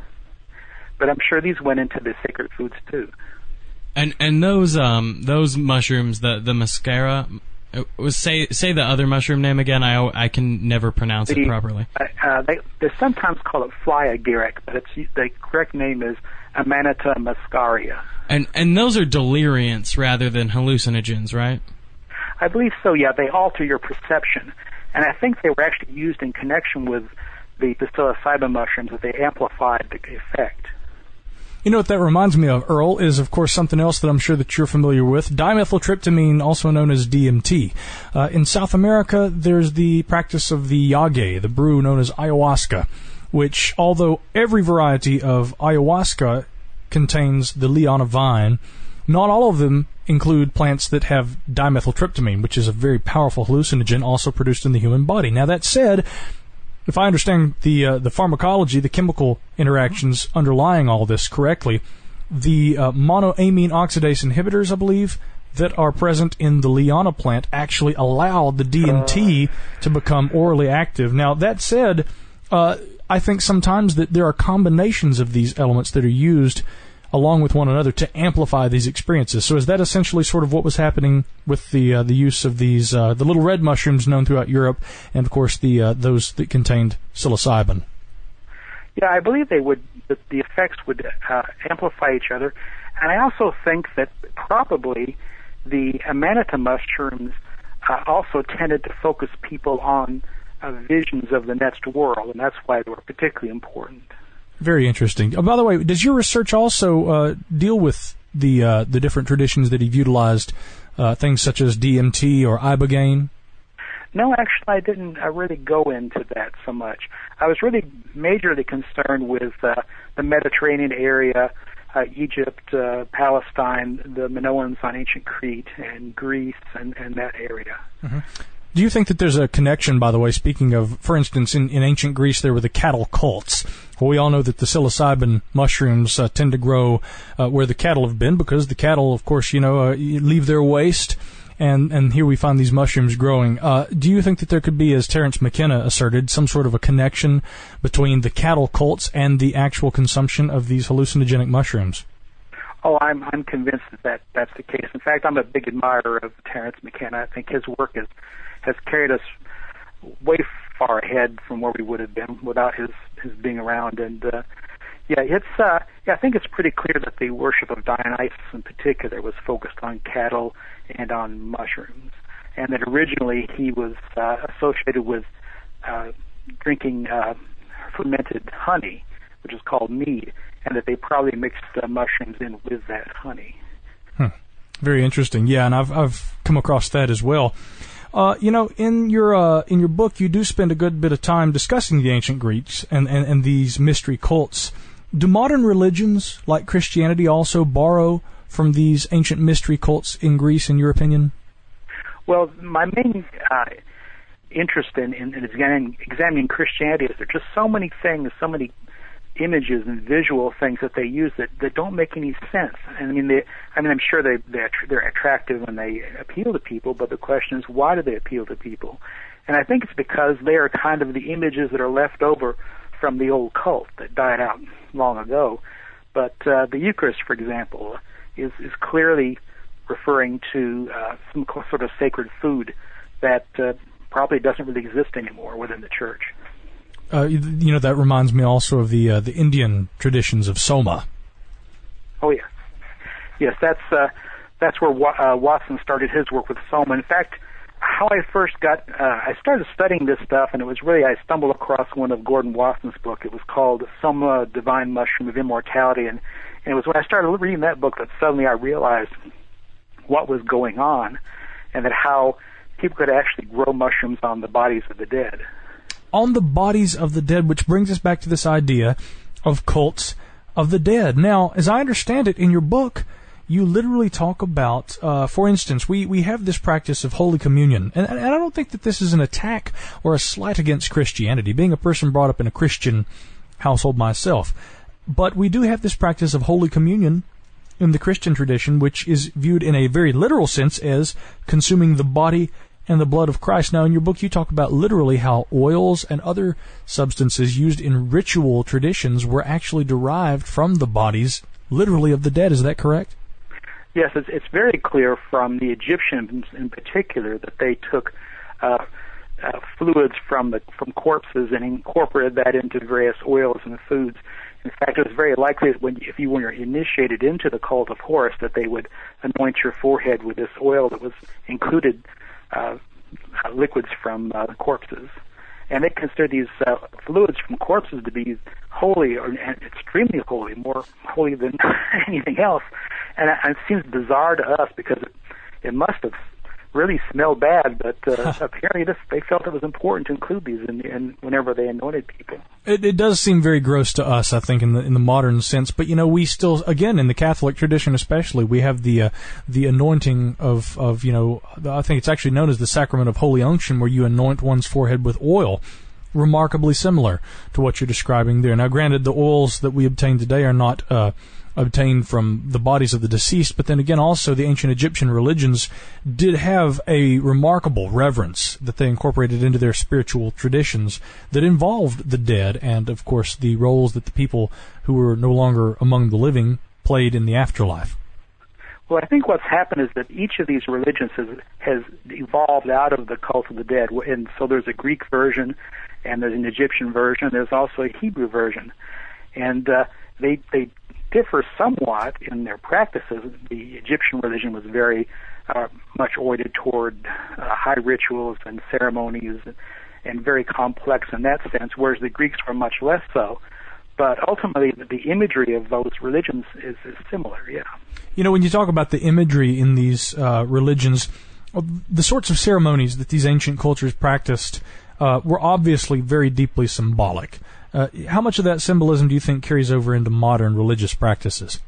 But I'm sure these went into the sacred foods too. And and those um those mushrooms, the the muscara, was say say the other mushroom name again. I I can never pronounce the, it properly. Uh, uh, they they sometimes call it fly agaric, but it's the correct name is Amanita muscaria. And and those are deliriants rather than hallucinogens, right? I believe so. Yeah, they alter your perception, and I think they were actually used in connection with the, the psilocybin mushrooms, that they amplified the effect. You know what that reminds me of, Earl, is, of course, something else that I'm sure that you're familiar with, dimethyltryptamine, also known as D M T. Uh, in South America, there's the practice of the yage, the brew known as ayahuasca, which, although every variety of ayahuasca contains the liana vine, not all of them include plants that have dimethyltryptamine, which is a very powerful hallucinogen also produced in the human body. Now, that said, if I understand the uh, the pharmacology, the chemical interactions underlying all this correctly, the uh, monoamine oxidase inhibitors, I believe, that are present in the liana plant actually allow the D M T to become orally active. Now, that said, uh, I think sometimes that there are combinations of these elements that are used along with one another to amplify these experiences. So is that essentially sort of what was happening with the uh, the use of these uh, the little red mushrooms known throughout Europe, and of course the uh, those that contained psilocybin? Yeah, I believe they would. That the effects would uh, amplify each other, and I also think that probably the Amanita mushrooms uh, also tended to focus people on uh, visions of the next world, and that's why they were particularly important. Very interesting. Oh, by the way, does your research also uh, deal with the uh, the different traditions that you've utilized, uh, things such as D M T or ibogaine? No, actually, I didn't uh, really go into that so much. I was really majorly concerned with uh, the Mediterranean area, uh, Egypt, uh, Palestine, the Minoans on ancient Crete, and Greece, and, and that area. Mm-hmm. Do you think that there's a connection, by the way, speaking of, for instance, in, in ancient Greece there were the cattle cults. Well, we all know that the psilocybin mushrooms uh, tend to grow uh, where the cattle have been, because the cattle, of course, you know, uh, leave their waste, and, and here we find these mushrooms growing. Uh, do you think that there could be, as Terence McKenna asserted, some sort of a connection between the cattle cults and the actual consumption of these hallucinogenic mushrooms? Oh, I'm I'm convinced that, that that's the case. In fact, I'm a big admirer of Terence McKenna. I think his work is has carried us way far ahead from where we would have been without his, his being around. And uh, Yeah, it's. Uh, yeah, I think it's pretty clear that the worship of Dionysus in particular was focused on cattle and on mushrooms, and that originally he was uh, associated with uh, drinking uh, fermented honey, which is called mead, and that they probably mixed uh, mushrooms in with that honey. Hmm. Very interesting. Yeah, and I've I've come across that as well. Uh, you know, in your uh, in your book, you do spend a good bit of time discussing the ancient Greeks and, and, and these mystery cults. Do modern religions, like Christianity, also borrow from these ancient mystery cults in Greece, in your opinion? Well, my main uh, interest in, in, in examining, examining Christianity is there are just so many things, so many images and visual things that they use that, that don't make any sense. And I mean, they, I mean, I'm sure they they're, they're attractive and they appeal to people, but the question is, why do they appeal to people? And I think it's because they are kind of the images that are left over from the old cult that died out long ago. But uh, the Eucharist, for example, is is clearly referring to uh, some sort of sacred food that uh, probably doesn't really exist anymore within the church. Uh, you, you know, that reminds me also of the uh, the Indian traditions of Soma. Oh, yes. Yes, that's uh, that's where Wa- uh, Watson started his work with Soma. In fact, how I first got, uh, I started studying this stuff, and it was really, I stumbled across one of Gordon Watson's book. It was called Soma, Divine Mushroom of Immortality, and, and it was when I started reading that book that suddenly I realized what was going on, and that how people could actually grow mushrooms on the bodies of the dead. On the bodies of the dead, which brings us back to this idea of cults of the dead. Now, as I understand it, in your book, you literally talk about, uh, for instance, we, we have this practice of Holy Communion, and, and I don't think that this is an attack or a slight against Christianity, being a person brought up in a Christian household myself. But we do have this practice of Holy Communion in the Christian tradition, which is viewed in a very literal sense as consuming the body and the blood of Christ. Now, in your book, you talk about literally how oils and other substances used in ritual traditions were actually derived from the bodies, literally, of the dead. Is that correct? Yes, it's, it's very clear from the Egyptians in particular that they took uh, uh, fluids from the from corpses and incorporated that into various oils and foods. In fact, it was very likely that when, if you were initiated into the cult of Horus, that they would anoint your forehead with this oil that was included uh, uh, liquids from uh, corpses. And they consider these uh, fluids from corpses to be holy, or and extremely holy, more holy than anything else. And it seems bizarre to us because it, it must have really smelled bad, but uh, apparently this, they felt it was important to include these in, in whenever they anointed people. It, it does seem very gross to us, I think, in the in the modern sense. But you know, we still, again, in the Catholic tradition, especially, we have the uh, the anointing of of you know, I think it's actually known as the sacrament of Holy Unction, where you anoint one's forehead with oil. Remarkably similar to what you're describing there. Now, granted, the oils that we obtain today are not uh, obtained from the bodies of the deceased, but then again, also the ancient Egyptian religions did have a remarkable reverence that they incorporated into their spiritual traditions that involved the dead and, of course, the roles that the people who were no longer among the living played in the afterlife. Well, I think what's happened is that each of these religions has, has evolved out of the cult of the dead, and so there's a Greek version, and there's an Egyptian version, there's also a Hebrew version, and uh, they they differ somewhat in their practices. The Egyptian religion was very uh, much oriented toward uh, high rituals and ceremonies, and, and very complex in that sense, whereas the Greeks were much less so. But ultimately, the imagery of those religions is, is similar, yeah. You know, when you talk about the imagery in these uh, religions, the sorts of ceremonies that these ancient cultures practiced uh, were obviously very deeply symbolic. Uh, how much of that symbolism do you think carries over into modern religious practices?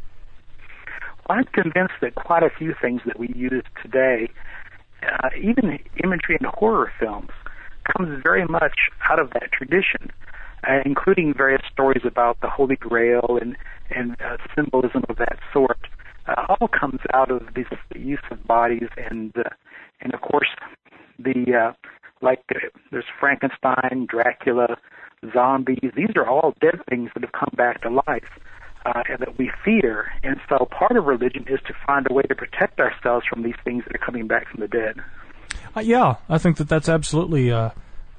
Well, I'm convinced that quite a few things that we use today, uh, even imagery in horror films, comes very much out of that tradition. Uh, including various stories about the Holy Grail and, and uh, symbolism of that sort, uh, all comes out of this use of bodies and, uh, and of course, the uh, like uh, there's Frankenstein, Dracula, zombies. These are all dead things that have come back to life uh, and that we fear. And so part of religion is to find a way to protect ourselves from these things that are coming back from the dead. Uh, yeah, I think that that's absolutely Uh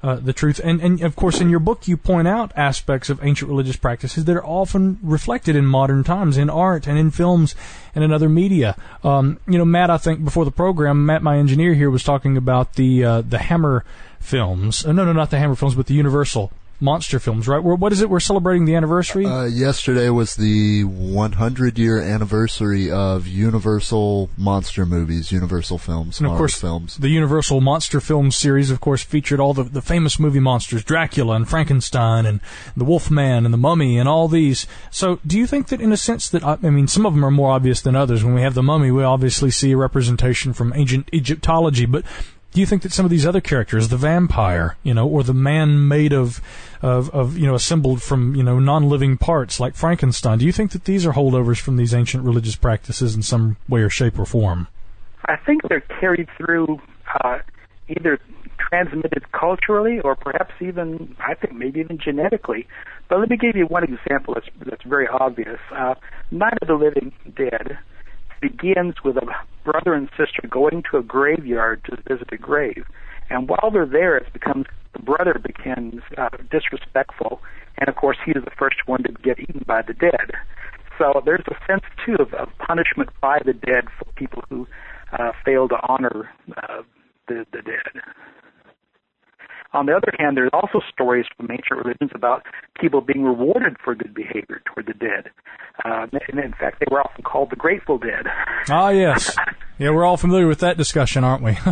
uh, the truth. And, and, of course, in your book, you point out aspects of ancient religious practices that are often reflected in modern times, in art and in films and in other media. Um, you know, Matt, I think before the program, Matt, my engineer here, was talking about the uh, the Hammer films. Uh, no, no, not the Hammer films, but the Universal monster films, right? We're, what is it? We're celebrating the anniversary? Uh, yesterday was the one hundred year anniversary of Universal monster movies, Universal films, and of horror course, films. The Universal monster film series, of course, featured all the, the famous movie monsters, Dracula and Frankenstein and the Wolfman and the Mummy and all these. So do you think that in a sense that, I mean, some of them are more obvious than others. When we have the Mummy, we obviously see a representation from ancient Egyptology, but do you think that some of these other characters, the vampire, you know, or the man made of, of, of, you know, assembled from, you know, non-living parts like Frankenstein, do you think that these are holdovers from these ancient religious practices in some way or shape or form? I think they're carried through, uh, either transmitted culturally or perhaps even, I think, maybe even genetically. But let me give you one example that's, that's very obvious. Uh, Night of the Living Dead begins with a brother and sister going to a graveyard to visit a grave. And while they're there, it becomes, the brother becomes uh, disrespectful, and of course he's the first one to get eaten by the dead. So there's a sense, too, of, of punishment by the dead for people who uh, fail to honor uh, the, the dead. On the other hand, there's also stories from ancient religions about people being rewarded for good behavior toward the dead. Uh, and in fact, they were often called the Grateful Dead. Ah, yes. Yeah, we're all familiar with that discussion, aren't we?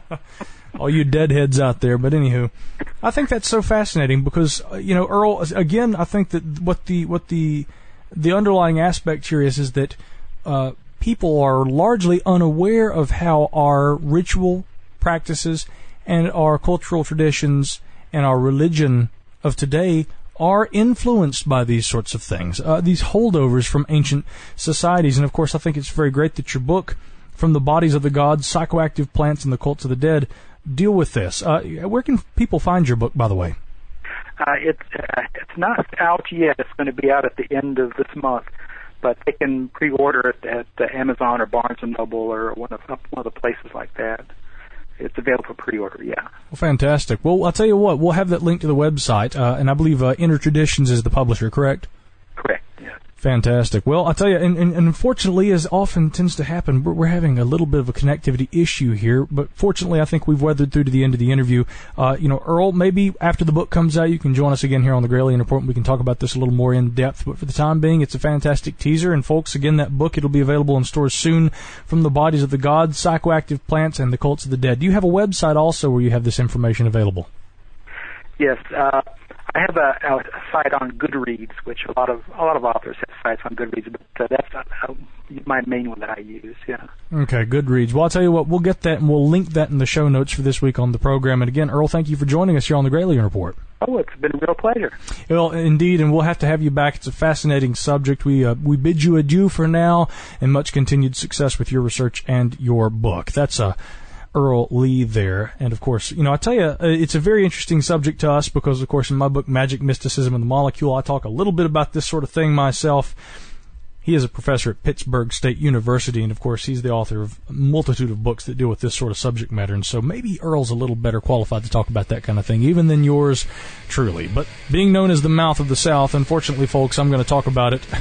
All you deadheads out there. But anywho, I think that's so fascinating because, uh, you know, Earl, again, I think that what the what the the underlying aspect here is, is that uh, people are largely unaware of how our ritual practices and our cultural traditions and our religion of today are influenced by these sorts of things, uh, these holdovers from ancient societies. And, of course, I think it's very great that your book, From the Bodies of the Gods, Psychoactive Plants and the Cults of the Dead, deal with this. Uh, where can people find your book, by the way? Uh, it's, uh, it's not out yet. It's going to be out at the end of this month. But they can pre-order it at uh, Amazon or Barnes and Noble or one of, one of the places like that. It's available for pre-order, yeah. Well, fantastic. Well, I'll tell you what, we'll have that link to the website, uh, and I believe uh, Inner Traditions is the publisher, correct? Correct, yeah. Fantastic. Well, I'll tell you, and, and, and unfortunately, as often tends to happen, we're, we're having a little bit of a connectivity issue here, but fortunately, I think we've weathered through to the end of the interview. Uh, you know, Earl, maybe after the book comes out, you can join us again here on the Gralien Report, and we can talk about this a little more in depth, but for the time being, it's a fantastic teaser, and folks, again, that book, it'll be available in stores soon, From the Bodies of the Gods, Psychoactive Plants, and the Cults of the Dead. Do you have a website also where you have this information available? Yes, uh, I have a, a site on Goodreads, which a lot of a lot of authors have sites on Goodreads, but uh, that's uh, my main one that I use. Yeah. Okay, Goodreads. Well, I'll tell you what, we'll get that and we'll link that in the show notes for this week on the program. And again, Earl, thank you for joining us here on the Gralien Report. Oh, it's been a real pleasure. Well, indeed, and we'll have to have you back. It's a fascinating subject. We uh, we bid you adieu for now, and much continued success with your research and your book. That's a. Uh, Earl Lee there. And, of course, you know, I tell you, it's a very interesting subject to us because, of course, in my book, Magic, Mysticism, and the Molecule, I talk a little bit about this sort of thing myself. He is a professor at Pittsburgh State University, and, of course, he's the author of a multitude of books that deal with this sort of subject matter. And so maybe Earl's a little better qualified to talk about that kind of thing, even than yours truly. But being known as the Mouth of the South, unfortunately, folks, I'm going to talk about it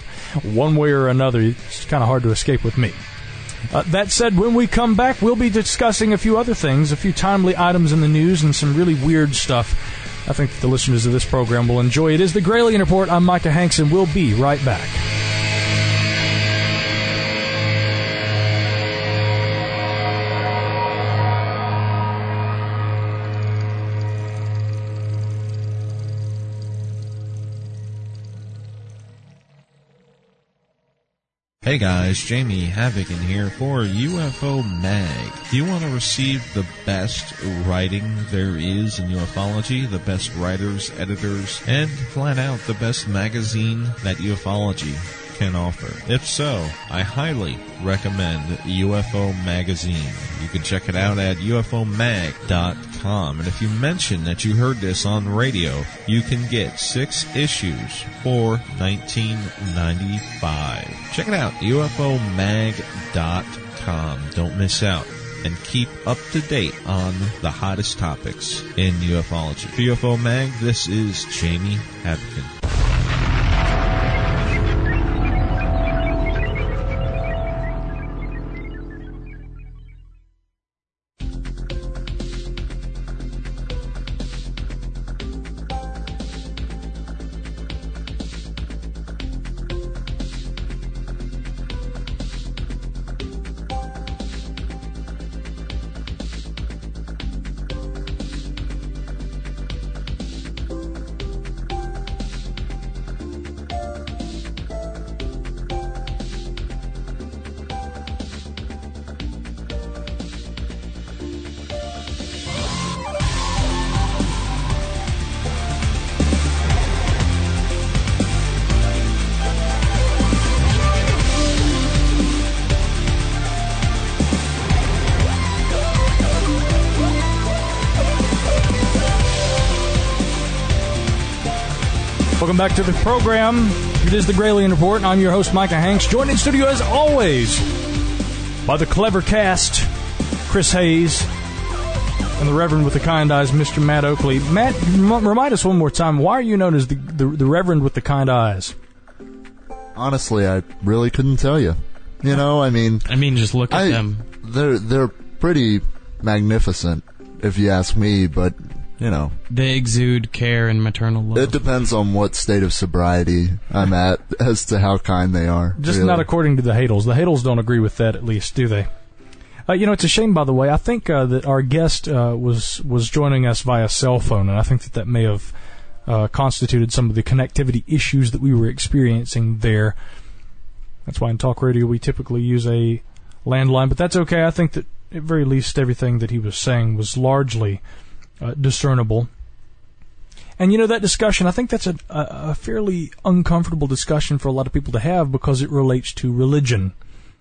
one way or another. It's kind of hard to escape with me. Uh, that said, when we come back, we'll be discussing a few other things, a few timely items in the news, and some really weird stuff I think that the listeners of this program will enjoy. It is the Gralien Report. I'm Micah Hanks, and we'll be right back. Hey guys, Jamie Havoc in here for U F O Mag. Do you want to receive the best writing there is in ufology, the best writers, editors, and flat out the best magazine that ufology can offer? If so, I highly recommend U F O Magazine. You can check it out at U F O mag dot com. And if you mention that you heard this on radio, you can get six issues for nineteen ninety-five dollars. Check it out, U F O mag dot com. Don't miss out. and keep up to date on the hottest topics in ufology. For U F O Mag, this is Jamie Havigan. Welcome back to the program. It is the Gralien Report, and I'm your host, Micah Hanks, joined in studio as always by the clever cast, Chris Hayes, and the Reverend with the kind eyes, Mister Matt Oakley. Matt, m- remind us one more time, why are you known as the, the, the Reverend with the kind eyes? Honestly, I really couldn't tell you. You know, I mean... I mean, just look at I, them. They're, they're pretty magnificent, if you ask me, but... You know, they exude care and maternal love. It depends on what state of sobriety I'm at as to how kind they are. Just really. Not according to the Hadels. The Hadels don't agree with that, at least, do they? Uh, you know, it's a shame, by the way. I think uh, that our guest uh, was was joining us via cell phone, and I think that that may have uh, constituted some of the connectivity issues that we were experiencing there. That's why in talk radio we typically use a landline, but that's okay. I think that at very least everything that he was saying was largely Uh, discernible. And, you know, that discussion, I think that's a, a, a fairly uncomfortable discussion for a lot of people to have because it relates to religion,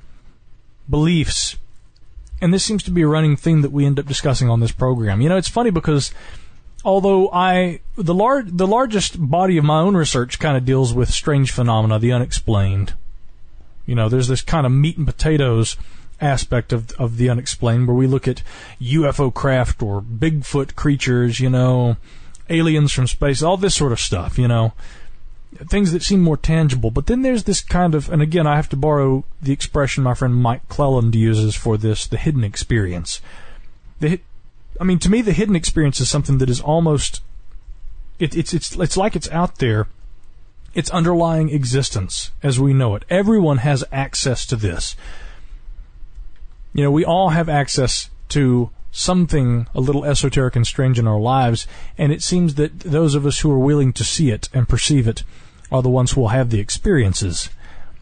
beliefs. And this seems to be a running theme that we end up discussing on this program. You know, it's funny because although I, the, lar- the largest body of my own research kind of deals with strange phenomena, the unexplained. You know, there's this kind of meat and potatoes aspect of of the unexplained, where we look at U F O craft or Bigfoot creatures, you know, aliens from space, all this sort of stuff, you know, things that seem more tangible. But then there's this kind of, and again, I have to borrow the expression my friend Mike Cleland uses for this, the hidden experience. The, I mean, to me, the hidden experience is something that is almost, it, it's it's it's like it's out there. It's underlying existence as we know it. Everyone has access to this. You know, we all have access to something a little esoteric and strange in our lives, and it seems that those of us who are willing to see it and perceive it are the ones who will have the experiences.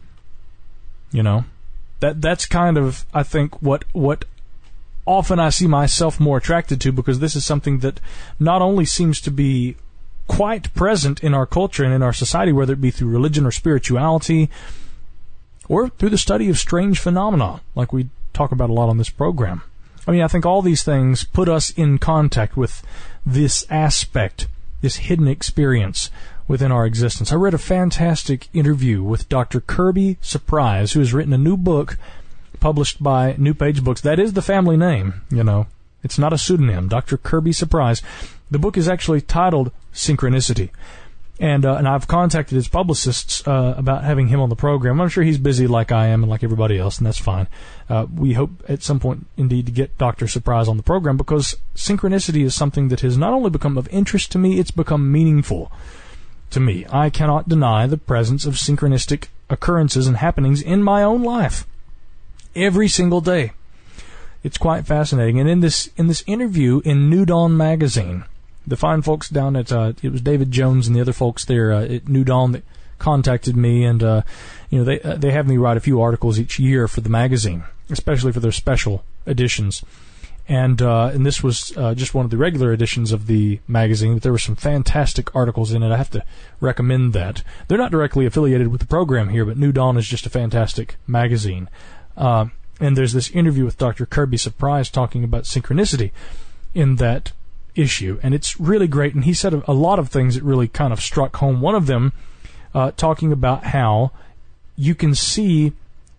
You know, that that's kind of, I think, what what often I see myself more attracted to, because this is something that not only seems to be quite present in our culture and in our society, whether it be through religion or spirituality, or through the study of strange phenomena, like we talk about a lot on this program. I mean, I think all these things put us in contact with this aspect, this hidden experience within our existence. I read a fantastic interview with Doctor Kirby Surprise, who has written a new book published by New Page Books. That is the family name, you know. It's not a pseudonym, Doctor Kirby Surprise. The book is actually titled Synchronicity. And uh, and I've contacted his publicists uh, about having him on the program. I'm sure he's busy like I am and like everybody else, and that's fine. Uh, we hope at some point, indeed, to get Doctor Surprise on the program, because synchronicity is something that has not only become of interest to me, it's become meaningful to me. I cannot deny the presence of synchronistic occurrences and happenings in my own life every single day. It's quite fascinating. And in this in this interview in New Dawn magazine, the fine folks down at, uh, it was David Jones and the other folks there uh, at New Dawn that contacted me, and, uh, you know, they uh, they have me write a few articles each year for the magazine, especially for their special editions. And uh, and this was uh, just one of the regular editions of the magazine, but there were some fantastic articles in it. I have to recommend that. They're not directly affiliated with the program here, but New Dawn is just a fantastic magazine. Uh, and there's this interview with Doctor Kirby Surprise talking about synchronicity in that issue, and it's really great. And he said a, a lot of things that really kind of struck home. One of them uh, talking about how you can see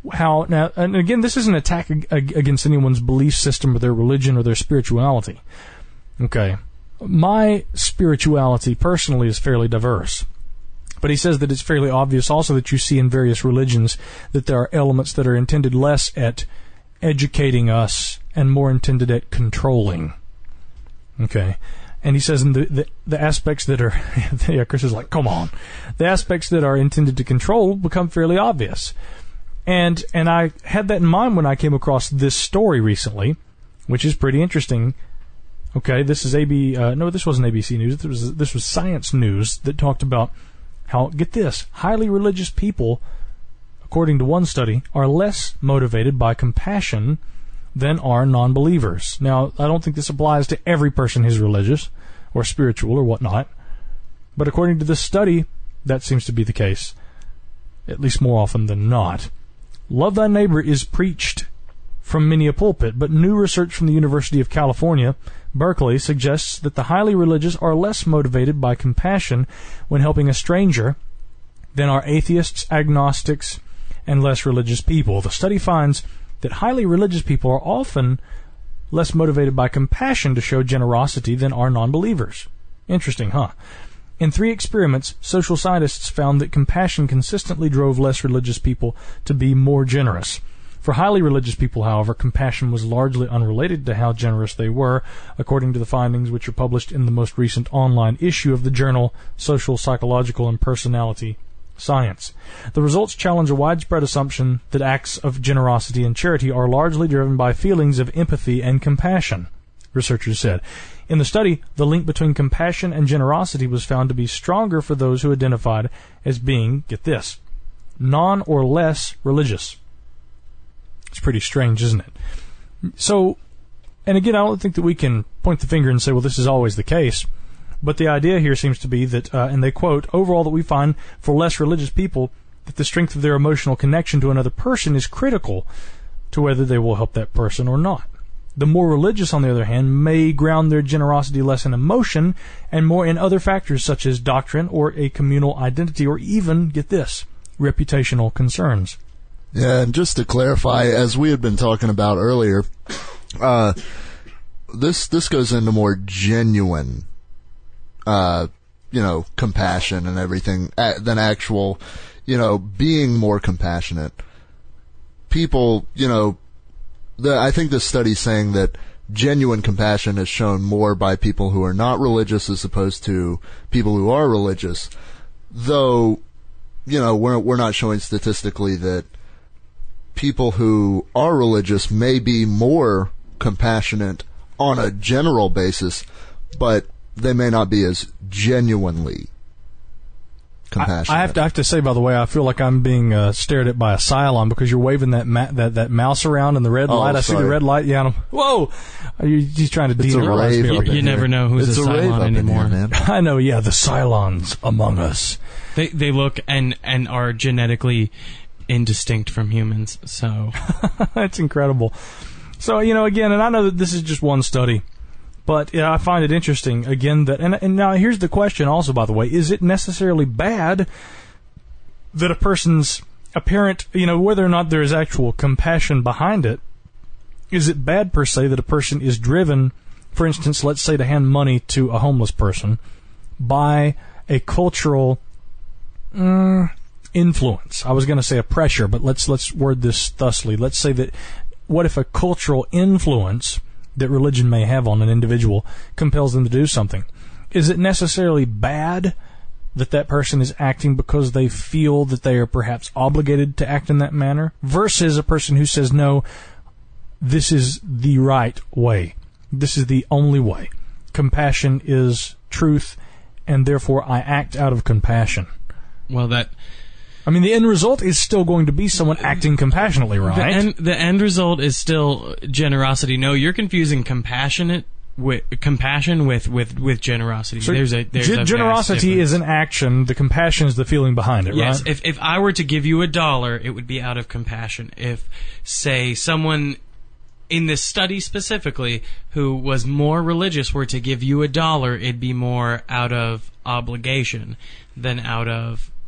how now, and again, this is an attack ag- against anyone's belief system or their religion or their spirituality. Okay, my spirituality personally is fairly diverse, but he says that it's fairly obvious also that you see in various religions that there are elements that are intended less at educating us and more intended at controlling. Okay. And he says in the, the, the aspects that are, yeah, Chris is like, come on. The aspects that are intended to control become fairly obvious. And, and I had that in mind when I came across this story recently, which is pretty interesting. Okay, this is A B, uh, no, this wasn't A B C News. This was, this was Science News that talked about how, get this, highly religious people, according to one study, are less motivated by compassion than are non-believers. Now, I don't think this applies to every person who's religious or spiritual or whatnot, but according to this study, that seems to be the case, at least more often than not. Love thy neighbor is preached from many a pulpit, but new research from the University of California, Berkeley, suggests that the highly religious are less motivated by compassion when helping a stranger than are atheists, agnostics, and less religious people. The study finds that highly religious people are often less motivated by compassion to show generosity than are non-believers. Interesting, huh? In three experiments, social scientists found that compassion consistently drove less religious people to be more generous. For highly religious people, however, compassion was largely unrelated to how generous they were, according to the findings which are published in the most recent online issue of the journal Social, Psychological, and Personality Science. The results challenge a widespread assumption that acts of generosity and charity are largely driven by feelings of empathy and compassion, researchers said. In the study, the link between compassion and generosity was found to be stronger for those who identified as being, get this, non or less religious. It's pretty strange, isn't it? So, and again, I don't think that we can point the finger and say, well, this is always the case. But the idea here seems to be that, uh, and they quote, overall that we find for less religious people that the strength of their emotional connection to another person is critical to whether they will help that person or not. The more religious, on the other hand, may ground their generosity less in emotion and more in other factors such as doctrine or a communal identity or even, get this, reputational concerns. Yeah, and just to clarify, as we had been talking about earlier, uh, this this goes into more genuine Uh, you know, compassion and everything uh, than actual, you know, being more compassionate. People, you know, the, I think this study's saying that genuine compassion is shown more by people who are not religious as opposed to people who are religious. Though, you know, we're we're not showing statistically that people who are religious may be more compassionate on a general basis, but they may not be as genuinely compassionate. I, I have to I have to say, by the way, I feel like I'm being uh, stared at by a Cylon because you're waving that ma- that that mouse around in the red oh, light. I sorry. see the red light. Yeah, I'm, whoa! Are you, he's trying to demoralize me. You, you never know who's it's a a Cylon anymore. Here, man. I know. Yeah, the Cylons among us. They they look and and are genetically indistinct from humans. So that's incredible. So you know, again, and I know that this is just one study. But yeah, I find it interesting, again, that, and, and now here's the question also, by the way, is it necessarily bad that a person's apparent, you know, whether or not there is actual compassion behind it, is it bad per se that a person is driven, for instance, let's say to hand money to a homeless person, by a cultural mm, influence? I was going to say a pressure, but let's let's word this thusly. Let's say that, what if a cultural influence that religion may have on an individual compels them to do something? Is it necessarily bad that that person is acting because they feel that they are perhaps obligated to act in that manner, versus a person who says, no, this is the right way. This is the only way. Compassion is truth, and therefore I act out of compassion. Well, that... I mean, the end result is still going to be someone acting compassionately, right? The end, the end result is still generosity. No, you're confusing compassionate with compassion with, with, with generosity. So there's a there's ge- a vast generosity difference. is an action. The compassion is the feeling behind it, yes, right? Yes. If if I were to give you a dollar, it would be out of compassion. If, say, someone in this study specifically who was more religious were to give you a dollar, it'd be more out of obligation than out of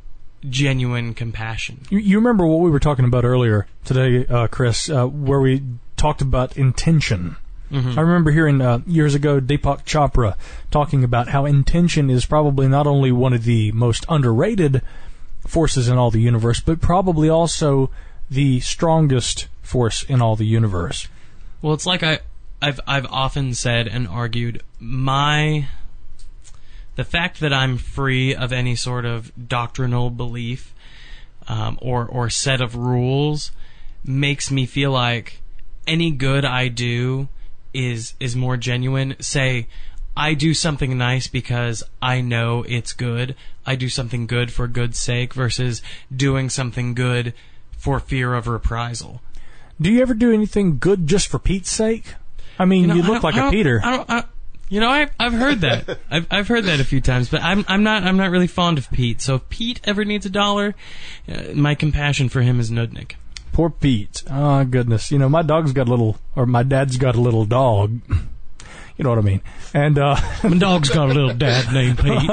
genuine compassion. You, you remember what we were talking about earlier today, uh, Chris, uh, where we talked about intention. Mm-hmm. I remember hearing uh, years ago Deepak Chopra talking about how intention is probably not only one of the most underrated forces in all the universe, but probably also the strongest force in all the universe. Well, it's like I, I've I've often said and argued, my the fact that I'm free of any sort of doctrinal belief um, or or set of rules makes me feel like any good I do is is more genuine. Say, I do something nice because I know it's good. I do something good for good's sake versus doing something good for fear of reprisal. Do you ever do anything good just for Pete's sake? I mean, you, know, you look like a Peter. I don't, I, you know, I've I've heard that. I've I've heard that a few times, but I'm I'm not I'm not really fond of Pete. So if Pete ever needs a dollar, uh, my compassion for him is Nudnik. Poor Pete. Oh, goodness. You know, my dog's got a little, or my dad's got a little dog. You know what I mean. And, uh... my dog's got a little dad named Pete.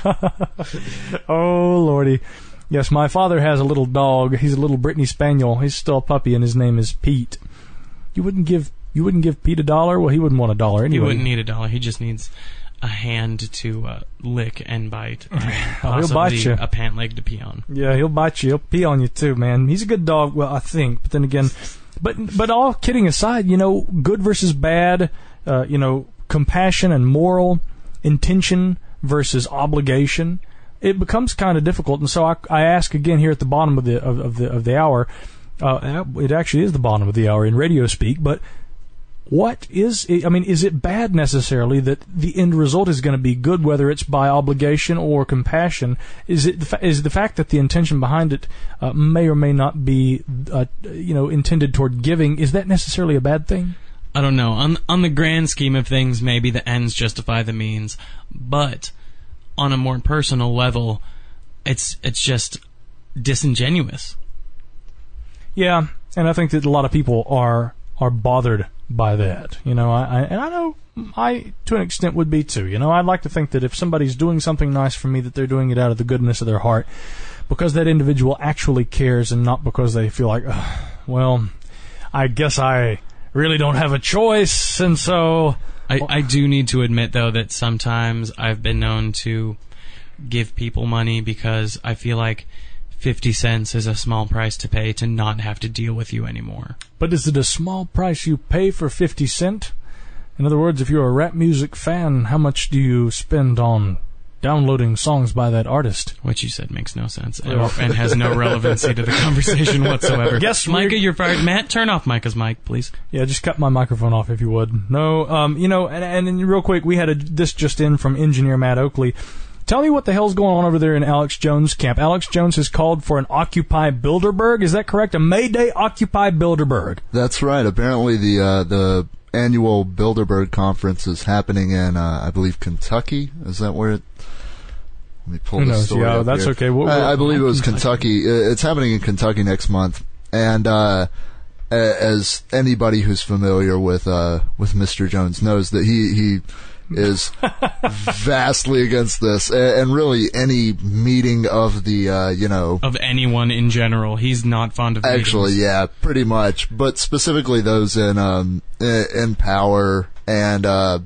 Oh, Lordy. Yes, my father has a little dog. He's a little Brittany Spaniel. He's still a puppy, and his name is Pete. You wouldn't give, you wouldn't give Pete a dollar? Well, he wouldn't want a dollar anyway. He wouldn't need a dollar. He just needs a hand to uh, lick and bite, and oh, he'll bite you. A pant leg to pee on. Yeah, he'll bite you. He'll pee on you too, man. He's a good dog. Well, I think, but then again, but but all kidding aside, you know, good versus bad, uh, you know, compassion and moral intention versus obligation, it becomes kind of difficult. And so I, I ask again here at the bottom of the of, of the of the hour. Uh, it actually is the bottom of the hour in radio speak, but. What is, I mean, is it bad necessarily that the end result is going to be good, whether it's by obligation or compassion? Is it the, fa- is the fact that the intention behind it uh, may or may not be, uh, you know, intended toward giving, is that necessarily a bad thing? I don't know. On on the grand scheme of things, maybe the ends justify the means, but on a more personal level, it's it's just disingenuous. Yeah, and I think that a lot of people are are bothered by that, you know, I, I and I know I, to an extent, would be too. You know, I'd like to think that if somebody's doing something nice for me, that they're doing it out of the goodness of their heart, because that individual actually cares, and not because they feel like, well, I guess I really don't have a choice, and so. I, I do need to admit, though, that sometimes I've been known to give people money because I feel like fifty cents is a small price to pay to not have to deal with you anymore. But is it a small price you pay for fifty cent? In other words, if you're a rap music fan, how much do you spend on downloading songs by that artist? What you said makes no sense and, and has no relevancy to the conversation whatsoever. Yes, Micah, you're fired. Matt, turn off Micah's mic, please. Yeah, just cut my microphone off if you would. No, um, you know, and, and, and real quick, we had a, this just in from engineer Matt Oakley. Tell me what the hell's going on over there in Alex Jones' camp. Alex Jones has called for an Occupy Bilderberg. Is that correct? A May Day Occupy Bilderberg. That's right. Apparently the uh, the annual Bilderberg conference is happening in, uh, I believe, Kentucky. Is that where it... Let me pull Who this knows? story Yeah, up that's here. okay. What, I, I believe it was Kentucky. Kentucky. It's happening in Kentucky next month. And uh, as anybody who's familiar with uh, with Mister Jones knows, that he... he is vastly against this, and really any meeting of the, uh, you know... Of anyone in general. He's not fond of meetings. Actually, yeah, pretty much. But specifically those in, um, in power and, uh,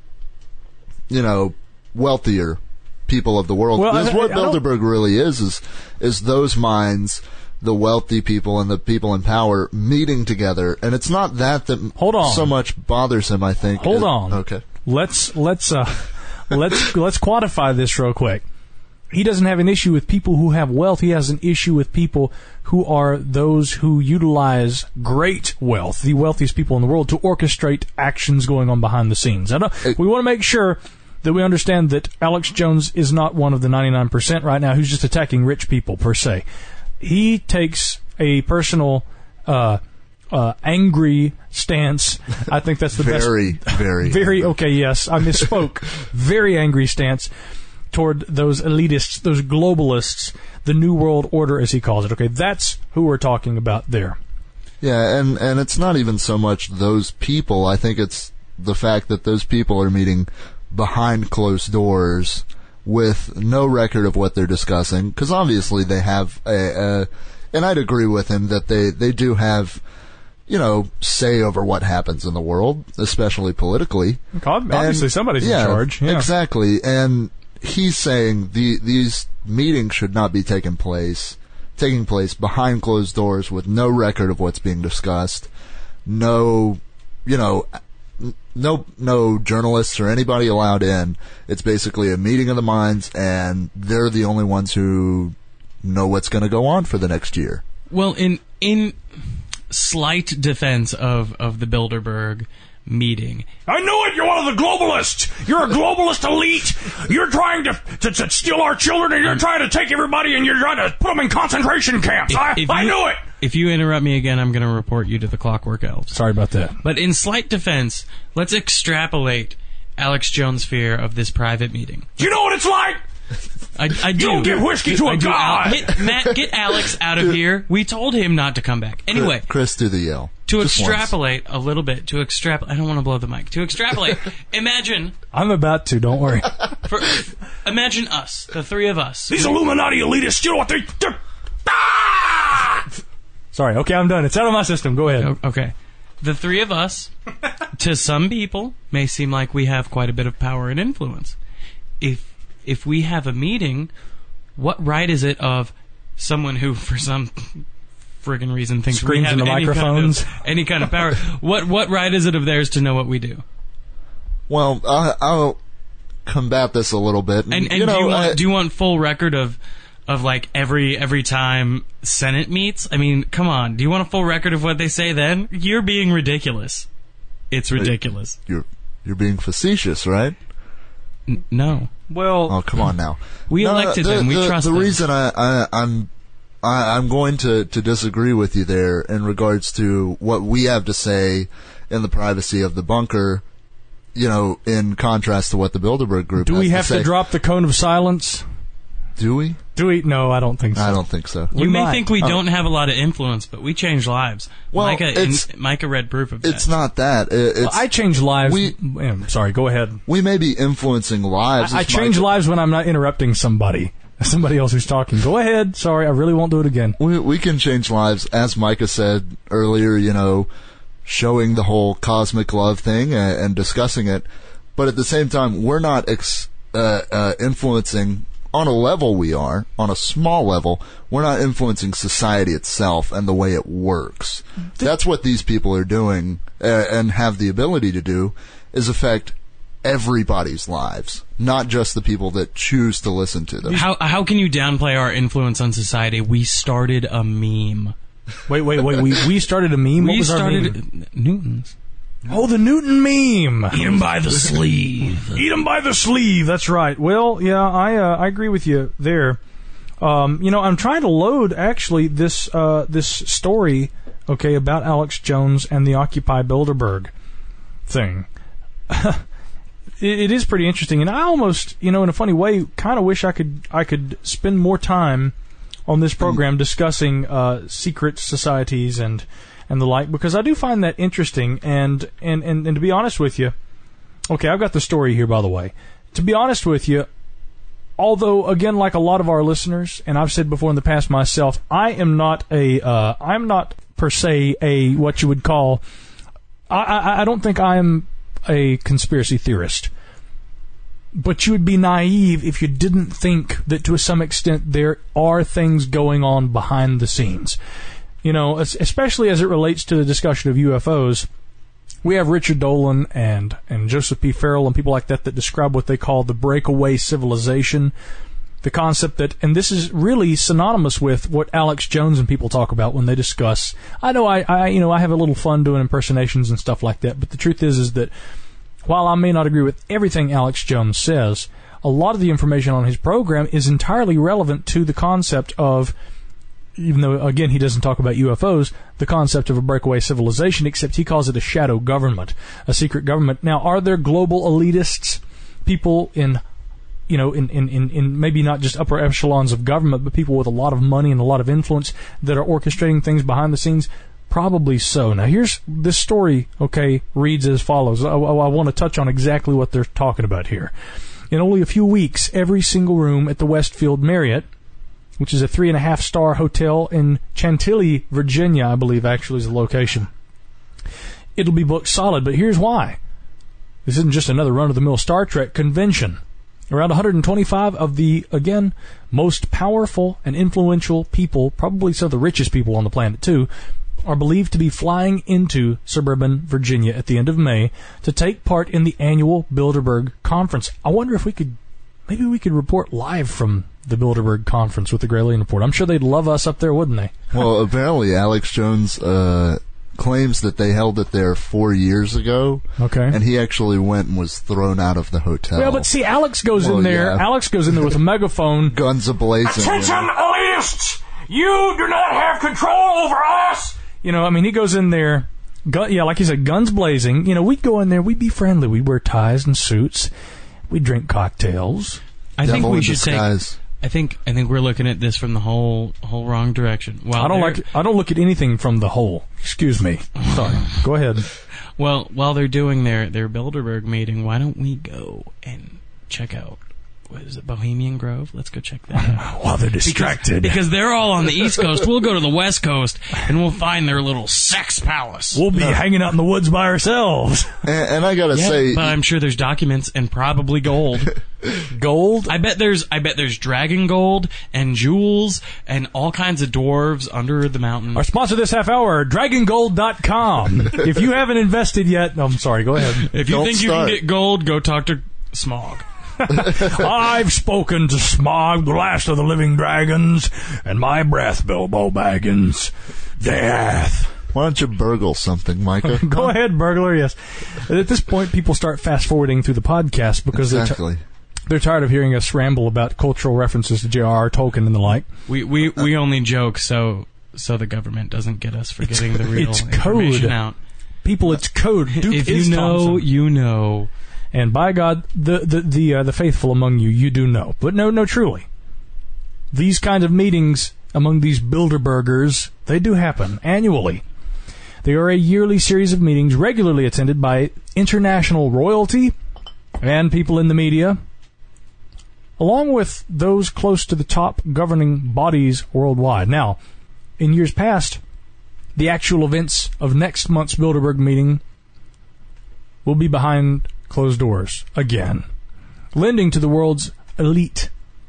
you know, wealthier people of the world. Well, Because I, what I Bilderberg really is, is, is those minds... the wealthy people and the people in power meeting together, and it's not that that Hold on. so much bothers him, I think. Hold it, on. Okay. Let's let's uh let's let's quantify this real quick. He doesn't have an issue with people who have wealth. He has an issue with people who are those who utilize great wealth, the wealthiest people in the world, to orchestrate actions going on behind the scenes. I know, we want to make sure that we understand that Alex Jones is not one of the ninety-nine percent right now who's just attacking rich people per se. He takes a personal, uh, uh, angry stance. I think that's the very, best. Very, very, very, okay, yes, I misspoke. Very angry stance toward those elitists, those globalists, the New World Order, as he calls it. Okay, that's who we're talking about there. Yeah, and, and it's not even so much those people. I think it's the fact that those people are meeting behind closed doors with no record of what they're discussing, because obviously they have a, a, and I'd agree with him that they, they do have, you know, say over what happens in the world, especially politically. Obviously, and, somebody's yeah, in charge. Yeah. Exactly. And he's saying the these meetings should not be taking place taking place behind closed doors with no record of what's being discussed, no, you know, no no journalists or anybody allowed in. It's basically a meeting of the minds, and they're the only ones who know what's going to go on for the next year. Well, in in slight defense of, of the Bilderberg meeting. I knew it! You're one of the globalists! You're a globalist elite! You're trying to, to, to steal our children, and you're trying to take everybody, and you're trying to put them in concentration camps! If, I, if I you, knew it! If you interrupt me again, I'm going to report you to the Clockwork Elves. Sorry about that. But in slight defense, let's extrapolate Alex Jones' fear of this private meeting. Do you know what it's like? I, I do. You don't give whiskey to I a do. god! Al- get, Matt, get Alex out of here. We told him not to come back. Anyway. Chris, do the yell. To Just extrapolate once. a little bit, to extrapolate, I don't want to blow the mic. To extrapolate, imagine. I'm about to, don't worry. For, imagine us, the three of us. These Illuminati elitists, you know what they... They're, ah! Sorry, okay, I'm done. It's out of my system. Go ahead. Okay. The three of us, to some people, may seem like we have quite a bit of power and influence. If if we have a meeting, what right is it of someone who, for some friggin' reason, thinks Screams we have in the any microphones. kind of any kind of power? what what right is it of theirs to know what we do? Well, I, I'll combat this a little bit. And, And, and you know, do you want I, do you want full record of of like every every time Senate meets? I mean, come on. Do you want a full record of what they say then? You're being ridiculous. It's ridiculous. You're you're being facetious, right? N- no. Well, Oh, come on now. We No, elected the, them. We the, trust the them. reason I, I, I'm I, I'm going to, to disagree with you there in regards to what we have to say in the privacy of the bunker, you know, in contrast to what the Bilderberg Group do has we to have say. to drop the cone of silence? Do we? Do we? No, I don't think so. I don't think so. You We may might. think we Oh. don't have a lot of influence, but we change lives. Well, Micah, it's- in, Micah read proof of that. It's not that. It, it's, Well, I change lives. We- Mm, sorry, go ahead. we may be influencing lives. I, I as change Micah- lives when I'm not interrupting somebody. Somebody else who's talking. Go ahead. Sorry, I really won't do it again. We, we can change lives, as Micah said earlier, you know, showing the whole cosmic love thing and, and discussing it. But at the same time, we're not ex, uh, uh, influencing, on a level we are, on a small level, we're not influencing society itself and the way it works. That's what these people are doing uh, and have the ability to do, is affect everybody's lives, not just the people that choose to listen to them. How how can you downplay our influence on society? We started a meme. Wait, wait, wait. We we started a meme. What we was our started meme? Newton's. Oh, the Newton meme. Eat him by the sleeve. Eat him by the sleeve. That's right. Well, yeah, I uh, I agree with you there. Um, you know, I'm trying to load actually this uh, this story, okay, about Alex Jones and the Occupy Bilderberg thing. it, it is pretty interesting, and I almost, you know, in a funny way, kind of wish I could I could spend more time on this program discussing uh, secret societies and. and the like, because I do find that interesting, and, and, and, and to be honest with you, okay, I've got the story here, by the way. To be honest with you, although, again, like a lot of our listeners, and I've said before in the past myself, I am not a, uh, I'm not per se a, what you would call, I, I, I don't think I'm a conspiracy theorist. But you would be naive if you didn't think that to some extent there are things going on behind the scenes. You know, especially as it relates to the discussion of U F Os, we have Richard Dolan and, and Joseph P. Farrell and people like that that describe what they call the breakaway civilization. The concept that, and this is really synonymous with what Alex Jones and people talk about when they discuss. I know I, I, you know, I have a little fun doing impersonations and stuff like that, but the truth is, is that while I may not agree with everything Alex Jones says, a lot of the information on his program is entirely relevant to the concept of, even though, again, he doesn't talk about U F Os, the concept of a breakaway civilization, except he calls it a shadow government, a secret government. Now, are there global elitists, people in, you know, in, in, in, in maybe not just upper echelons of government, but people with a lot of money and a lot of influence that are orchestrating things behind the scenes? Probably so. Now, here's this story, okay, reads as follows. I, I, I want to touch on exactly what they're talking about here. In only a few weeks, every single room at the Westfield Marriott, which is a three and a half star hotel in Chantilly, Virginia, I believe actually is the location, it'll be booked solid. But here's why. This isn't just another run-of-the-mill Star Trek convention. Around one hundred twenty-five of the, again, most powerful and influential people, probably some of the richest people on the planet too, are believed to be flying into suburban Virginia at the end of May to take part in the annual Bilderberg Conference. I wonder if we could, maybe we could report live from the Bilderberg Conference with the Gralien Report. I'm sure they'd love us up there, wouldn't they? Well, apparently Alex Jones uh, claims that they held it there four years ago. Okay. And he actually went and was thrown out of the hotel. Well, but see, Alex goes Well, in there, yeah. Alex goes in there with a megaphone. Guns ablazing. Attention, elitists! You do not have control over us! You know, I mean, he goes in there, gun, yeah, like you said, guns blazing. You know, we'd go in there, we'd be friendly. We'd wear ties and suits. We'd drink cocktails. I think Devil we in should disguise. take. I think I think we're looking at this from the whole whole wrong direction. While I don't they're- like. I don't look at anything from the whole. Excuse me. Sorry. Go ahead. Well, while they're doing their their Bilderberg meeting, why don't we go and check out? What is it, Bohemian Grove? Let's go check that out. While they're distracted. Because, because they're all on the East Coast. We'll go to the West Coast and we'll find their little sex palace. We'll be hanging out in the woods by ourselves. And, and I gotta Yeah, say, but I'm sure there's documents and probably gold. Gold? I bet there's I bet there's dragon gold and jewels and all kinds of dwarves under the mountain. Our sponsor this half hour, dragon gold dot com. If you haven't invested yet, no, I'm sorry, go ahead. If you Don't think start. you can get gold, go talk to Smog. I've spoken to Smog, the last of the living dragons, and my breath, Bilbo Baggins. Death. why don't you burgle something, Micah? Go ahead, burglar, yes. At this point, people start fast-forwarding through the podcast because Exactly. they're, t- they're tired of hearing us ramble about cultural references to J R R. Tolkien and the like. We we we only joke so so the government doesn't get us for getting the real it's information code. out. People, it's code. Duke If is you know, Thompson. you know. And by God, the the the, uh, the faithful among you, you do know. But no, no, truly, these kind of meetings among these Bilderbergers, they do happen annually. They are a yearly series of meetings regularly attended by international royalty and people in the media, along with those close to the top governing bodies worldwide. Now, in years past, the actual events of next month's Bilderberg meeting will be behind closed doors again, lending to the world's elite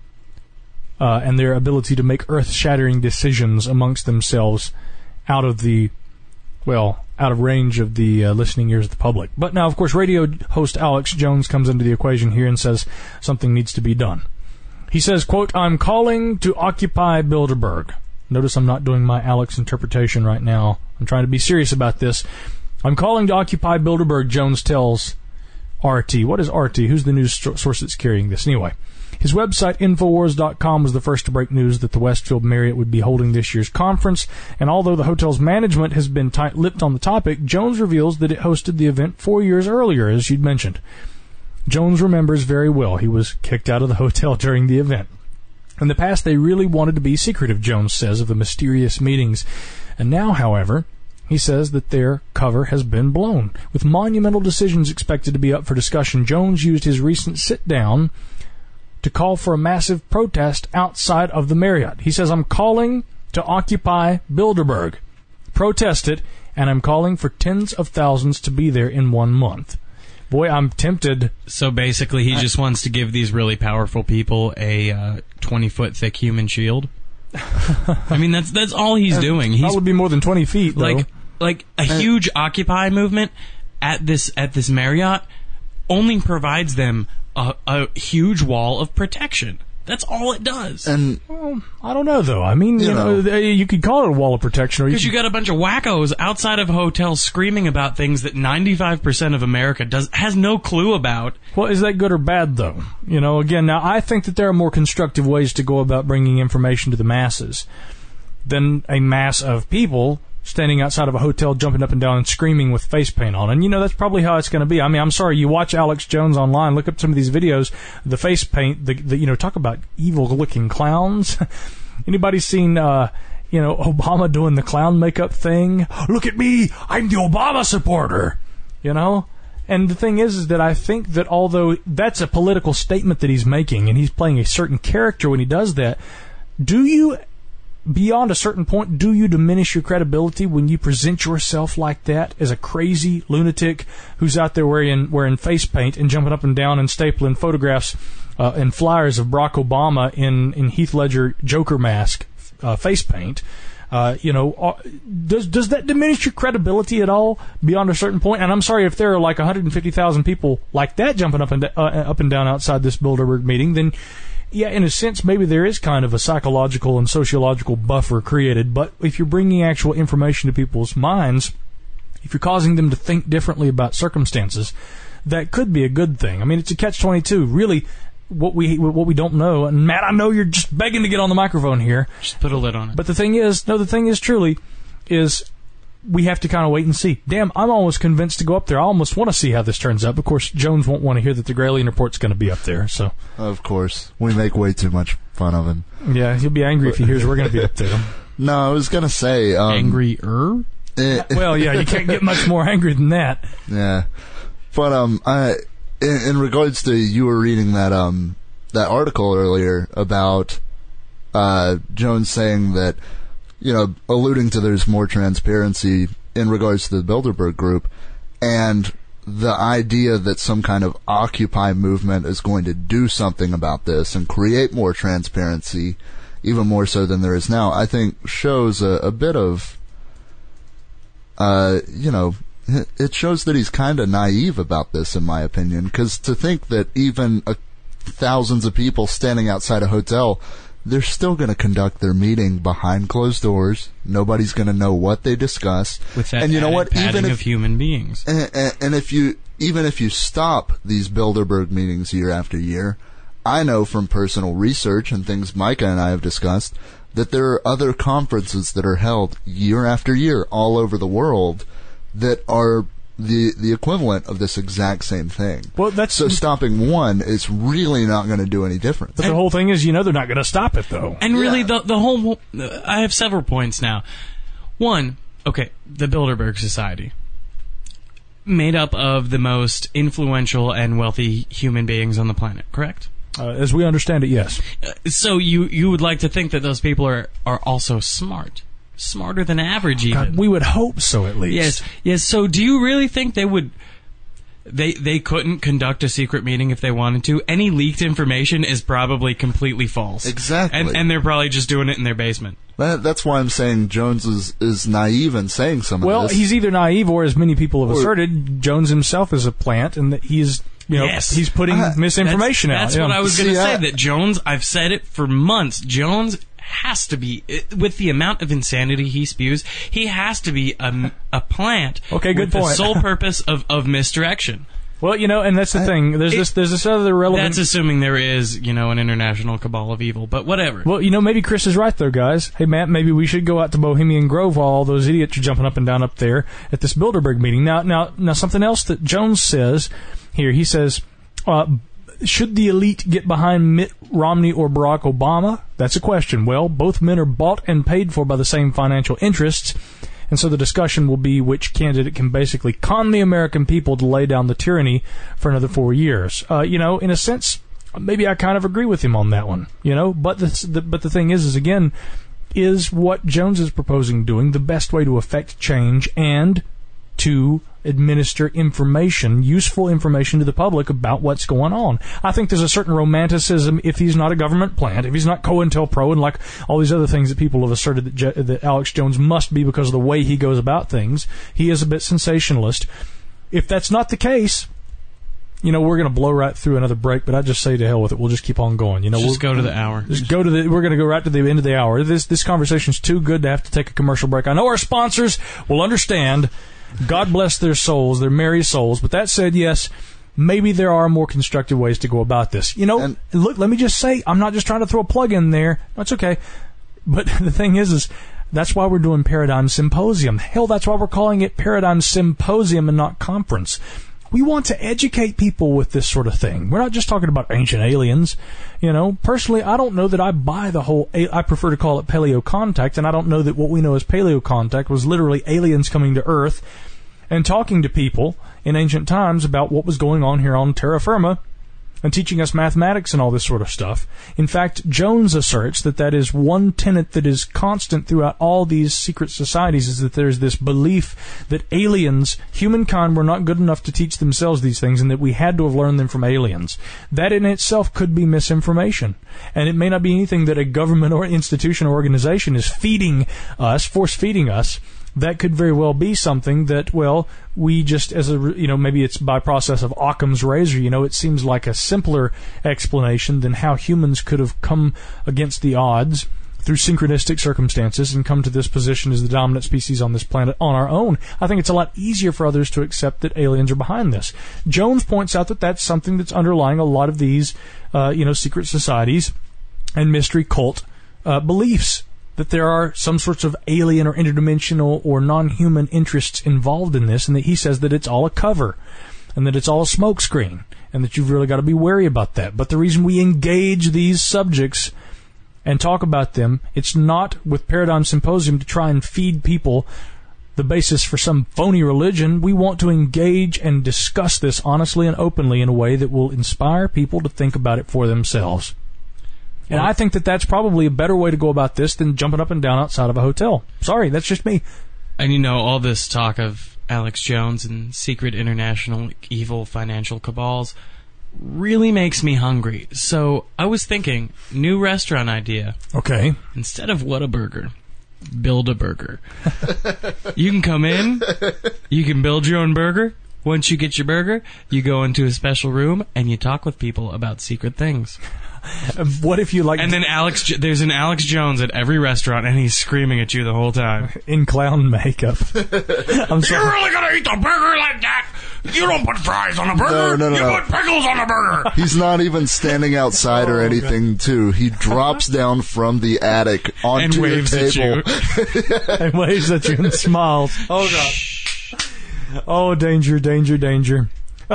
uh, and their ability to make earth-shattering decisions amongst themselves out of the, well, out of range of the uh, listening ears of the public. But now, of course, radio host Alex Jones comes into the equation here and says something needs to be done. He says, quote, "I'm calling to occupy Bilderberg." Notice I'm not doing my Alex interpretation right now. I'm trying to be serious about this. "I'm calling to occupy Bilderberg," Jones tells R T. What is R T? Who's the news st- source that's carrying this? Anyway, his website, Infowars dot com, was the first to break news that the Westfield Marriott would be holding this year's conference. And although the hotel's management has been tight-lipped on the topic, Jones reveals that it hosted the event four years earlier, as you'd mentioned. Jones remembers very well he was kicked out of the hotel during the event. In the past, they really wanted to be secretive, Jones says, of the mysterious meetings. And now, however, he says that their cover has been blown. With monumental decisions expected to be up for discussion, Jones used his recent sit-down to call for a massive protest outside of the Marriott. He says, "I'm calling to occupy Bilderberg. Protest it, and I'm calling for tens of thousands to be there in one month." Boy, I'm tempted. So basically, he just wants to give these really powerful people a uh, twenty foot thick human shield. I mean, that's that's all he's doing. He's That would be more than twenty feet, though. like like a huge Occupy movement at this at this Marriott only provides them a, a huge wall of protection. That's all it does. And Well, I don't know, though. I mean, you, You know, know. they- you could call it a wall of protection, or you Because you could, got a bunch of wackos outside of hotels screaming about things that ninety-five percent of America does has no clue about. well, is that good or bad, though? You know, again, now I think that there are more constructive ways to go about bringing information to the masses than a mass of people standing outside of a hotel, jumping up and down and screaming with face paint on. And, you know, that's probably how it's going to be. I mean, I'm sorry, you watch Alex Jones online, look up some of these videos, the face paint, the, the you know, talk about evil-looking clowns. Anybody seen, uh, you know, Obama doing the clown makeup thing? Look at me, I'm the Obama supporter. You know? And the thing is, is that I think that although that's a political statement that he's making, and he's playing a certain character when he does that, do you, beyond a certain point, do you diminish your credibility when you present yourself like that as a crazy lunatic who's out there wearing wearing face paint and jumping up and down and stapling photographs uh, and flyers of Barack Obama in, in Heath Ledger Joker mask uh, face paint? Uh, you know, uh, does does that diminish your credibility at all beyond a certain point? And I'm sorry if there are like one hundred fifty thousand people like that jumping up and uh, up and down outside this Bilderberg meeting, then yeah, in a sense, maybe there is kind of a psychological and sociological buffer created. But if you're bringing actual information to people's minds, if you're causing them to think differently about circumstances, that could be a good thing. I mean, it's a catch twenty-two. Really, what we what we don't know, and Matt, I know you're just begging to get on the microphone here. Just put a lid on it. But the thing is, no, the thing is truly, is we have to kind of wait and see. Damn, I'm almost convinced to go up there. I almost want to see how this turns out. Of course, Jones won't want to hear that the Gralien Report's going to be up there. So, of course, we make way too much fun of him. Yeah, he'll be angry if he hears we're going to be up there. No, I was going to say... Um, Angry-er? Eh, well, yeah, you can't get much more angry than that. Yeah. But, um, I... In, in regards to you were reading that um that article earlier about uh Jones saying that, you know, alluding to there's more transparency in regards to the Bilderberg group, and the idea that some kind of Occupy movement is going to do something about this and create more transparency, even more so than there is now, I think shows a, a bit of uh you know it shows that he's kind of naive about this, in my opinion, because to think that even uh, thousands of people standing outside a hotel, they're still going to conduct their meeting behind closed doors. Nobody's going to know what they discuss. With that and you know what? Even if, of human beings. And, and, and if you, even if you stop these Bilderberg meetings year after year, I know from personal research and things Micah and I have discussed that there are other conferences that are held year after year all over the world that are the the equivalent of this exact same thing. Well, that's so stopping one is really not going to do any difference. But the whole thing is, you know, they're not going to stop it, though. And really, Yeah. the the whole uh, I have several points now. One, okay, the Bilderberg Society, made up of the most influential and wealthy human beings on the planet, correct? Uh, as we understand it, yes. Uh, so you you would like to think that those people are are also smart. Smarter than average, even. God, we would hope so, at least. Yes, yes. So, do you really think they would? They they couldn't conduct a secret meeting if they wanted to. Any leaked information is probably completely false. Exactly. and and they're probably just doing it in their basement. That, that's why I'm saying Jones is, is naive in saying some Well, of this. he's either naive or, as many people have Or- asserted, Jones himself is a plant, and that he's, you know, Yes. he's putting Uh, misinformation that's, out. That's yeah. what I was going to See, say. I- That Jones, I've said it for months. Jones has to be, with the amount of insanity he spews, he has to be a, a plant. Okay, good with the point. sole purpose of, of misdirection. Well, you know, and that's the thing. There's it- this, there's this other relevant. That's assuming there is, you know, an international cabal of evil. But whatever. Well, you know, maybe Chris is right, though, guys. Hey, Matt, maybe we should go out to Bohemian Grove while all those idiots are jumping up and down up there at this Bilderberg meeting. Now, now, now, something else that Jones says here. He says, uh, should the elite get behind Mitt Romney or Barack Obama? That's a question. Well, both men are bought and paid for by the same financial interests. And so the discussion will be which candidate can basically con the American people to lay down the tyranny for another four years. Uh, you know, in a sense, maybe I kind of agree with him on that one. You know, but the, the but the thing is, is again, is what Jones is proposing doing the best way to affect change and to administer information, useful information to the public about what's going on? I think there's a certain romanticism if he's not a government plant, if he's not COINTELPRO and like all these other things that people have asserted that, Je- that Alex Jones must be because of the way he goes about things. He is a bit sensationalist. If that's not the case, you know, we're going to blow right through another break, but I just say to hell with it. We'll just keep on going. You know, Just we'll, go to the hour. Just go to the. We're going to go right to the end of the hour. This this conversation's too good to have to take a commercial break. I know our sponsors will understand. God bless their souls, their merry souls. But that said, yes, maybe there are more constructive ways to go about this. You know, And- look, let me just say, I'm not just trying to throw a plug in there. That's okay. But the thing is, is that's why we're doing Paradigm Symposium. Hell, that's why we're calling it Paradigm Symposium and not conference. We want to educate people with this sort of thing. We're not just talking about ancient aliens. You know, personally, I don't know that I buy the whole, I prefer to call it paleo contact, and I don't know that what we know as paleo contact was literally aliens coming to Earth and talking to people in ancient times about what was going on here on terra firma, and teaching us mathematics and all this sort of stuff. In fact, Jones asserts that that is one tenet that is constant throughout all these secret societies, is that there's this belief that aliens, humankind, were not good enough to teach themselves these things, and that we had to have learned them from aliens. That in itself could be misinformation. And it may not be anything that a government or institution or organization is feeding us, force-feeding us. That could very well be something that, well, we just, as a, you know, maybe it's by process of Occam's razor, you know, it seems like a simpler explanation than how humans could have come against the odds through synchronistic circumstances and come to this position as the dominant species on this planet on our own. I think it's a lot easier for others to accept that aliens are behind this. Jones points out that that's something that's underlying a lot of these, uh, you know, secret societies and mystery cult uh, beliefs. That there are some sorts of alien or interdimensional or non-human interests involved in this, and that he says that it's all a cover, and that it's all a smokescreen, and that you've really got to be wary about that. But the reason we engage these subjects and talk about them, it's not with Paradigm Symposium to try and feed people the basis for some phony religion. We want to engage and discuss this honestly and openly in a way that will inspire people to think about it for themselves. And I think that that's probably a better way to go about this than jumping up and down outside of a hotel. Sorry, that's just me. And you know, all this talk of Alex Jones and secret international evil financial cabals really makes me hungry. So I was thinking, new restaurant idea. Okay. Instead of Whataburger, build a burger. You can come in, you can build your own burger. Once you get your burger, you go into a special room and you talk with people about secret things. What if you like... And then Alex, there's an Alex Jones at every restaurant, and he's screaming at you the whole time. In clown makeup. I'm sorry. You're really going to eat the burger like that? You don't put fries on a burger. No, no, no, you no. put pickles on a burger. He's not even standing outside or anything, too. He drops down from the attic onto And waves the table. at you. And waves at you and smiles. Oh, God. Oh, danger, danger, danger.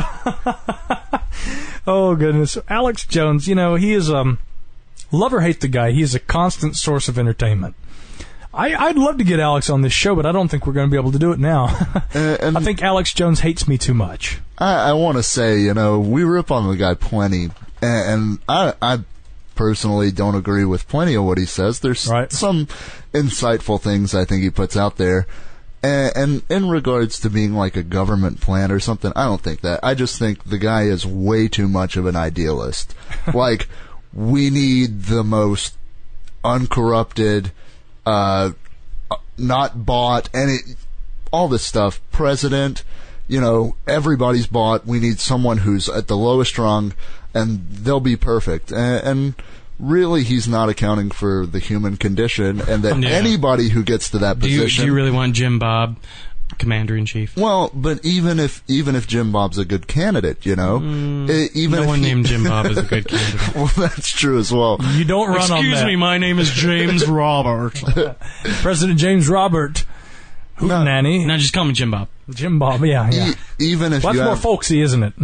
Oh, goodness. Alex Jones, you know, he is, um, love or hate the guy, he is a constant source of entertainment. I, I'd love to get Alex on this show, but I don't think we're going to be able to do it now. uh, and I think Alex Jones hates me too much. I, I want to say, you know, we rip on the guy plenty, and, and I, I personally don't agree with plenty of what he says. There's right. some insightful things I think he puts out there. And, and in regards to being like a government plant or something, I don't think that. I just think the guy is way too much of an idealist. Like, we need the most uncorrupted, uh, not bought, any, all this stuff. President, you know, everybody's bought. We need someone who's at the lowest rung, and they'll be perfect. And, and really, he's not accounting for the human condition, and that Yeah. anybody who gets to that Do you, position. do you really want Jim Bob, Commander-in-Chief? Well, but even if even if Jim Bob's a good candidate, you know, Mm, e- even no if one he, named Jim Bob is a good candidate. Well, that's true as well. You don't run on Excuse that. me, my name is James Robert. President James Robert. Hootenanny. Now just call me Jim Bob. Jim Bob, yeah, yeah. E- even if Well, you that's more have, folksy, isn't it?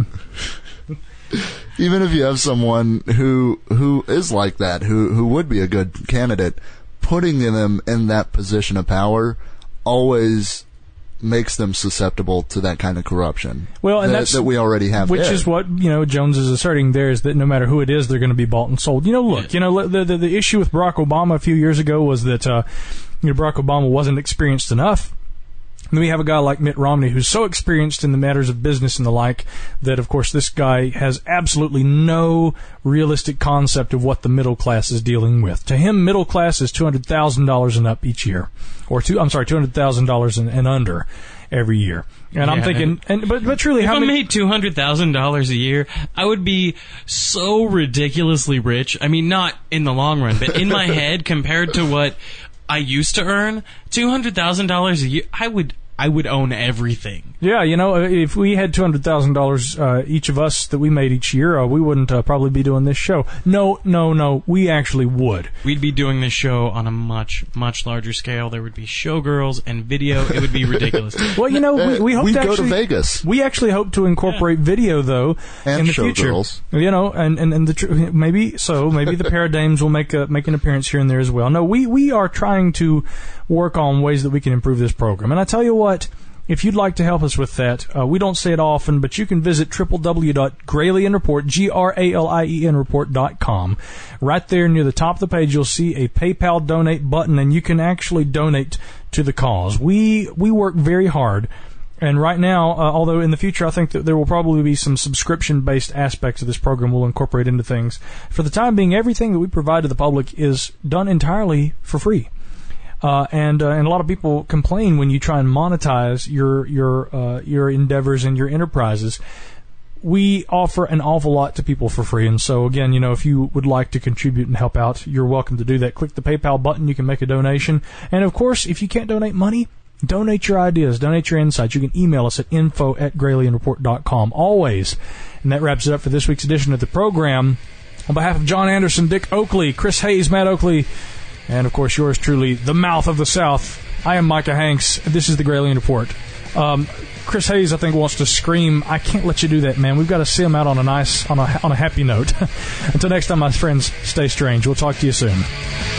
even if you have someone who who is like that, who who would be a good candidate, putting them in that position of power always makes them susceptible to that kind of corruption. Well, and that, that's that we already have. Which there. is what, you know, Jones is asserting there, is that no matter who it is, they're going to be bought and sold. You know, look, you know, the the, the issue with Barack Obama a few years ago was that uh, you know, Barack Obama wasn't experienced enough. And then we have a guy like Mitt Romney who's so experienced in the matters of business and the like that, of course, this guy has absolutely no realistic concept of what the middle class is dealing with. To him, middle class is two hundred thousand dollars and up each year. Or, two, I'm sorry, two hundred thousand dollars and, and under every year. And I'm Yeah, thinking, and but, but truly, If how I many... made two hundred thousand dollars a year, I would be so ridiculously rich. I mean, not in the long run, but in my head, compared to what I used to earn, two hundred thousand dollars a year, I would I would own everything. Yeah, you know, if we had two hundred thousand dollars uh, each of us that we made each year, uh, we wouldn't uh, probably be doing this show. No, no, no, we actually would. We'd be doing this show on a much, much larger scale. There would be showgirls and video. It would be ridiculous. Well, you know, we, we hope We'd to go actually, to Vegas. We actually hope to incorporate video, though, And in the future. showgirls. You know, and and, and the tr- maybe so. Maybe the Paradigms will make a, make an appearance here and there as well. No, we we are trying to work on ways that we can improve this program. And I tell you what. if you'd like to help us with that, uh, we don't say it often, but you can visit w w w dot gralien report, G R A L I E N report dot com. Right there near the top of the page, you'll see a PayPal donate button, and you can actually donate to the cause. We we work very hard, and right now, uh, although in the future I think that there will probably be some subscription-based aspects of this program we'll incorporate into things. For the time being, everything that we provide to the public is done entirely for free. Uh, and uh, and a lot of people complain when you try and monetize your your uh, your endeavors and your enterprises. We offer an awful lot to people for free, and so again, you know, if you would like to contribute and help out, you're welcome to do that. Click the PayPal button, you can make a donation, and of course, if you can't donate money, donate your ideas, donate your insights. You can email us at info at gralien report dot com always. And that wraps it up for this week's edition of the program. On behalf of John Anderson, Dick Oakley, Chris Hayes, Matt Oakley, and, of course, yours truly, the mouth of the South, I am Micah Hanks. This is the Gralien Report. Um, Chris Hayes, I think, wants to scream, I can't let you do that, man. We've got to see him out on a nice, on a, on a happy note. Until next time, my friends, stay strange. We'll talk to you soon.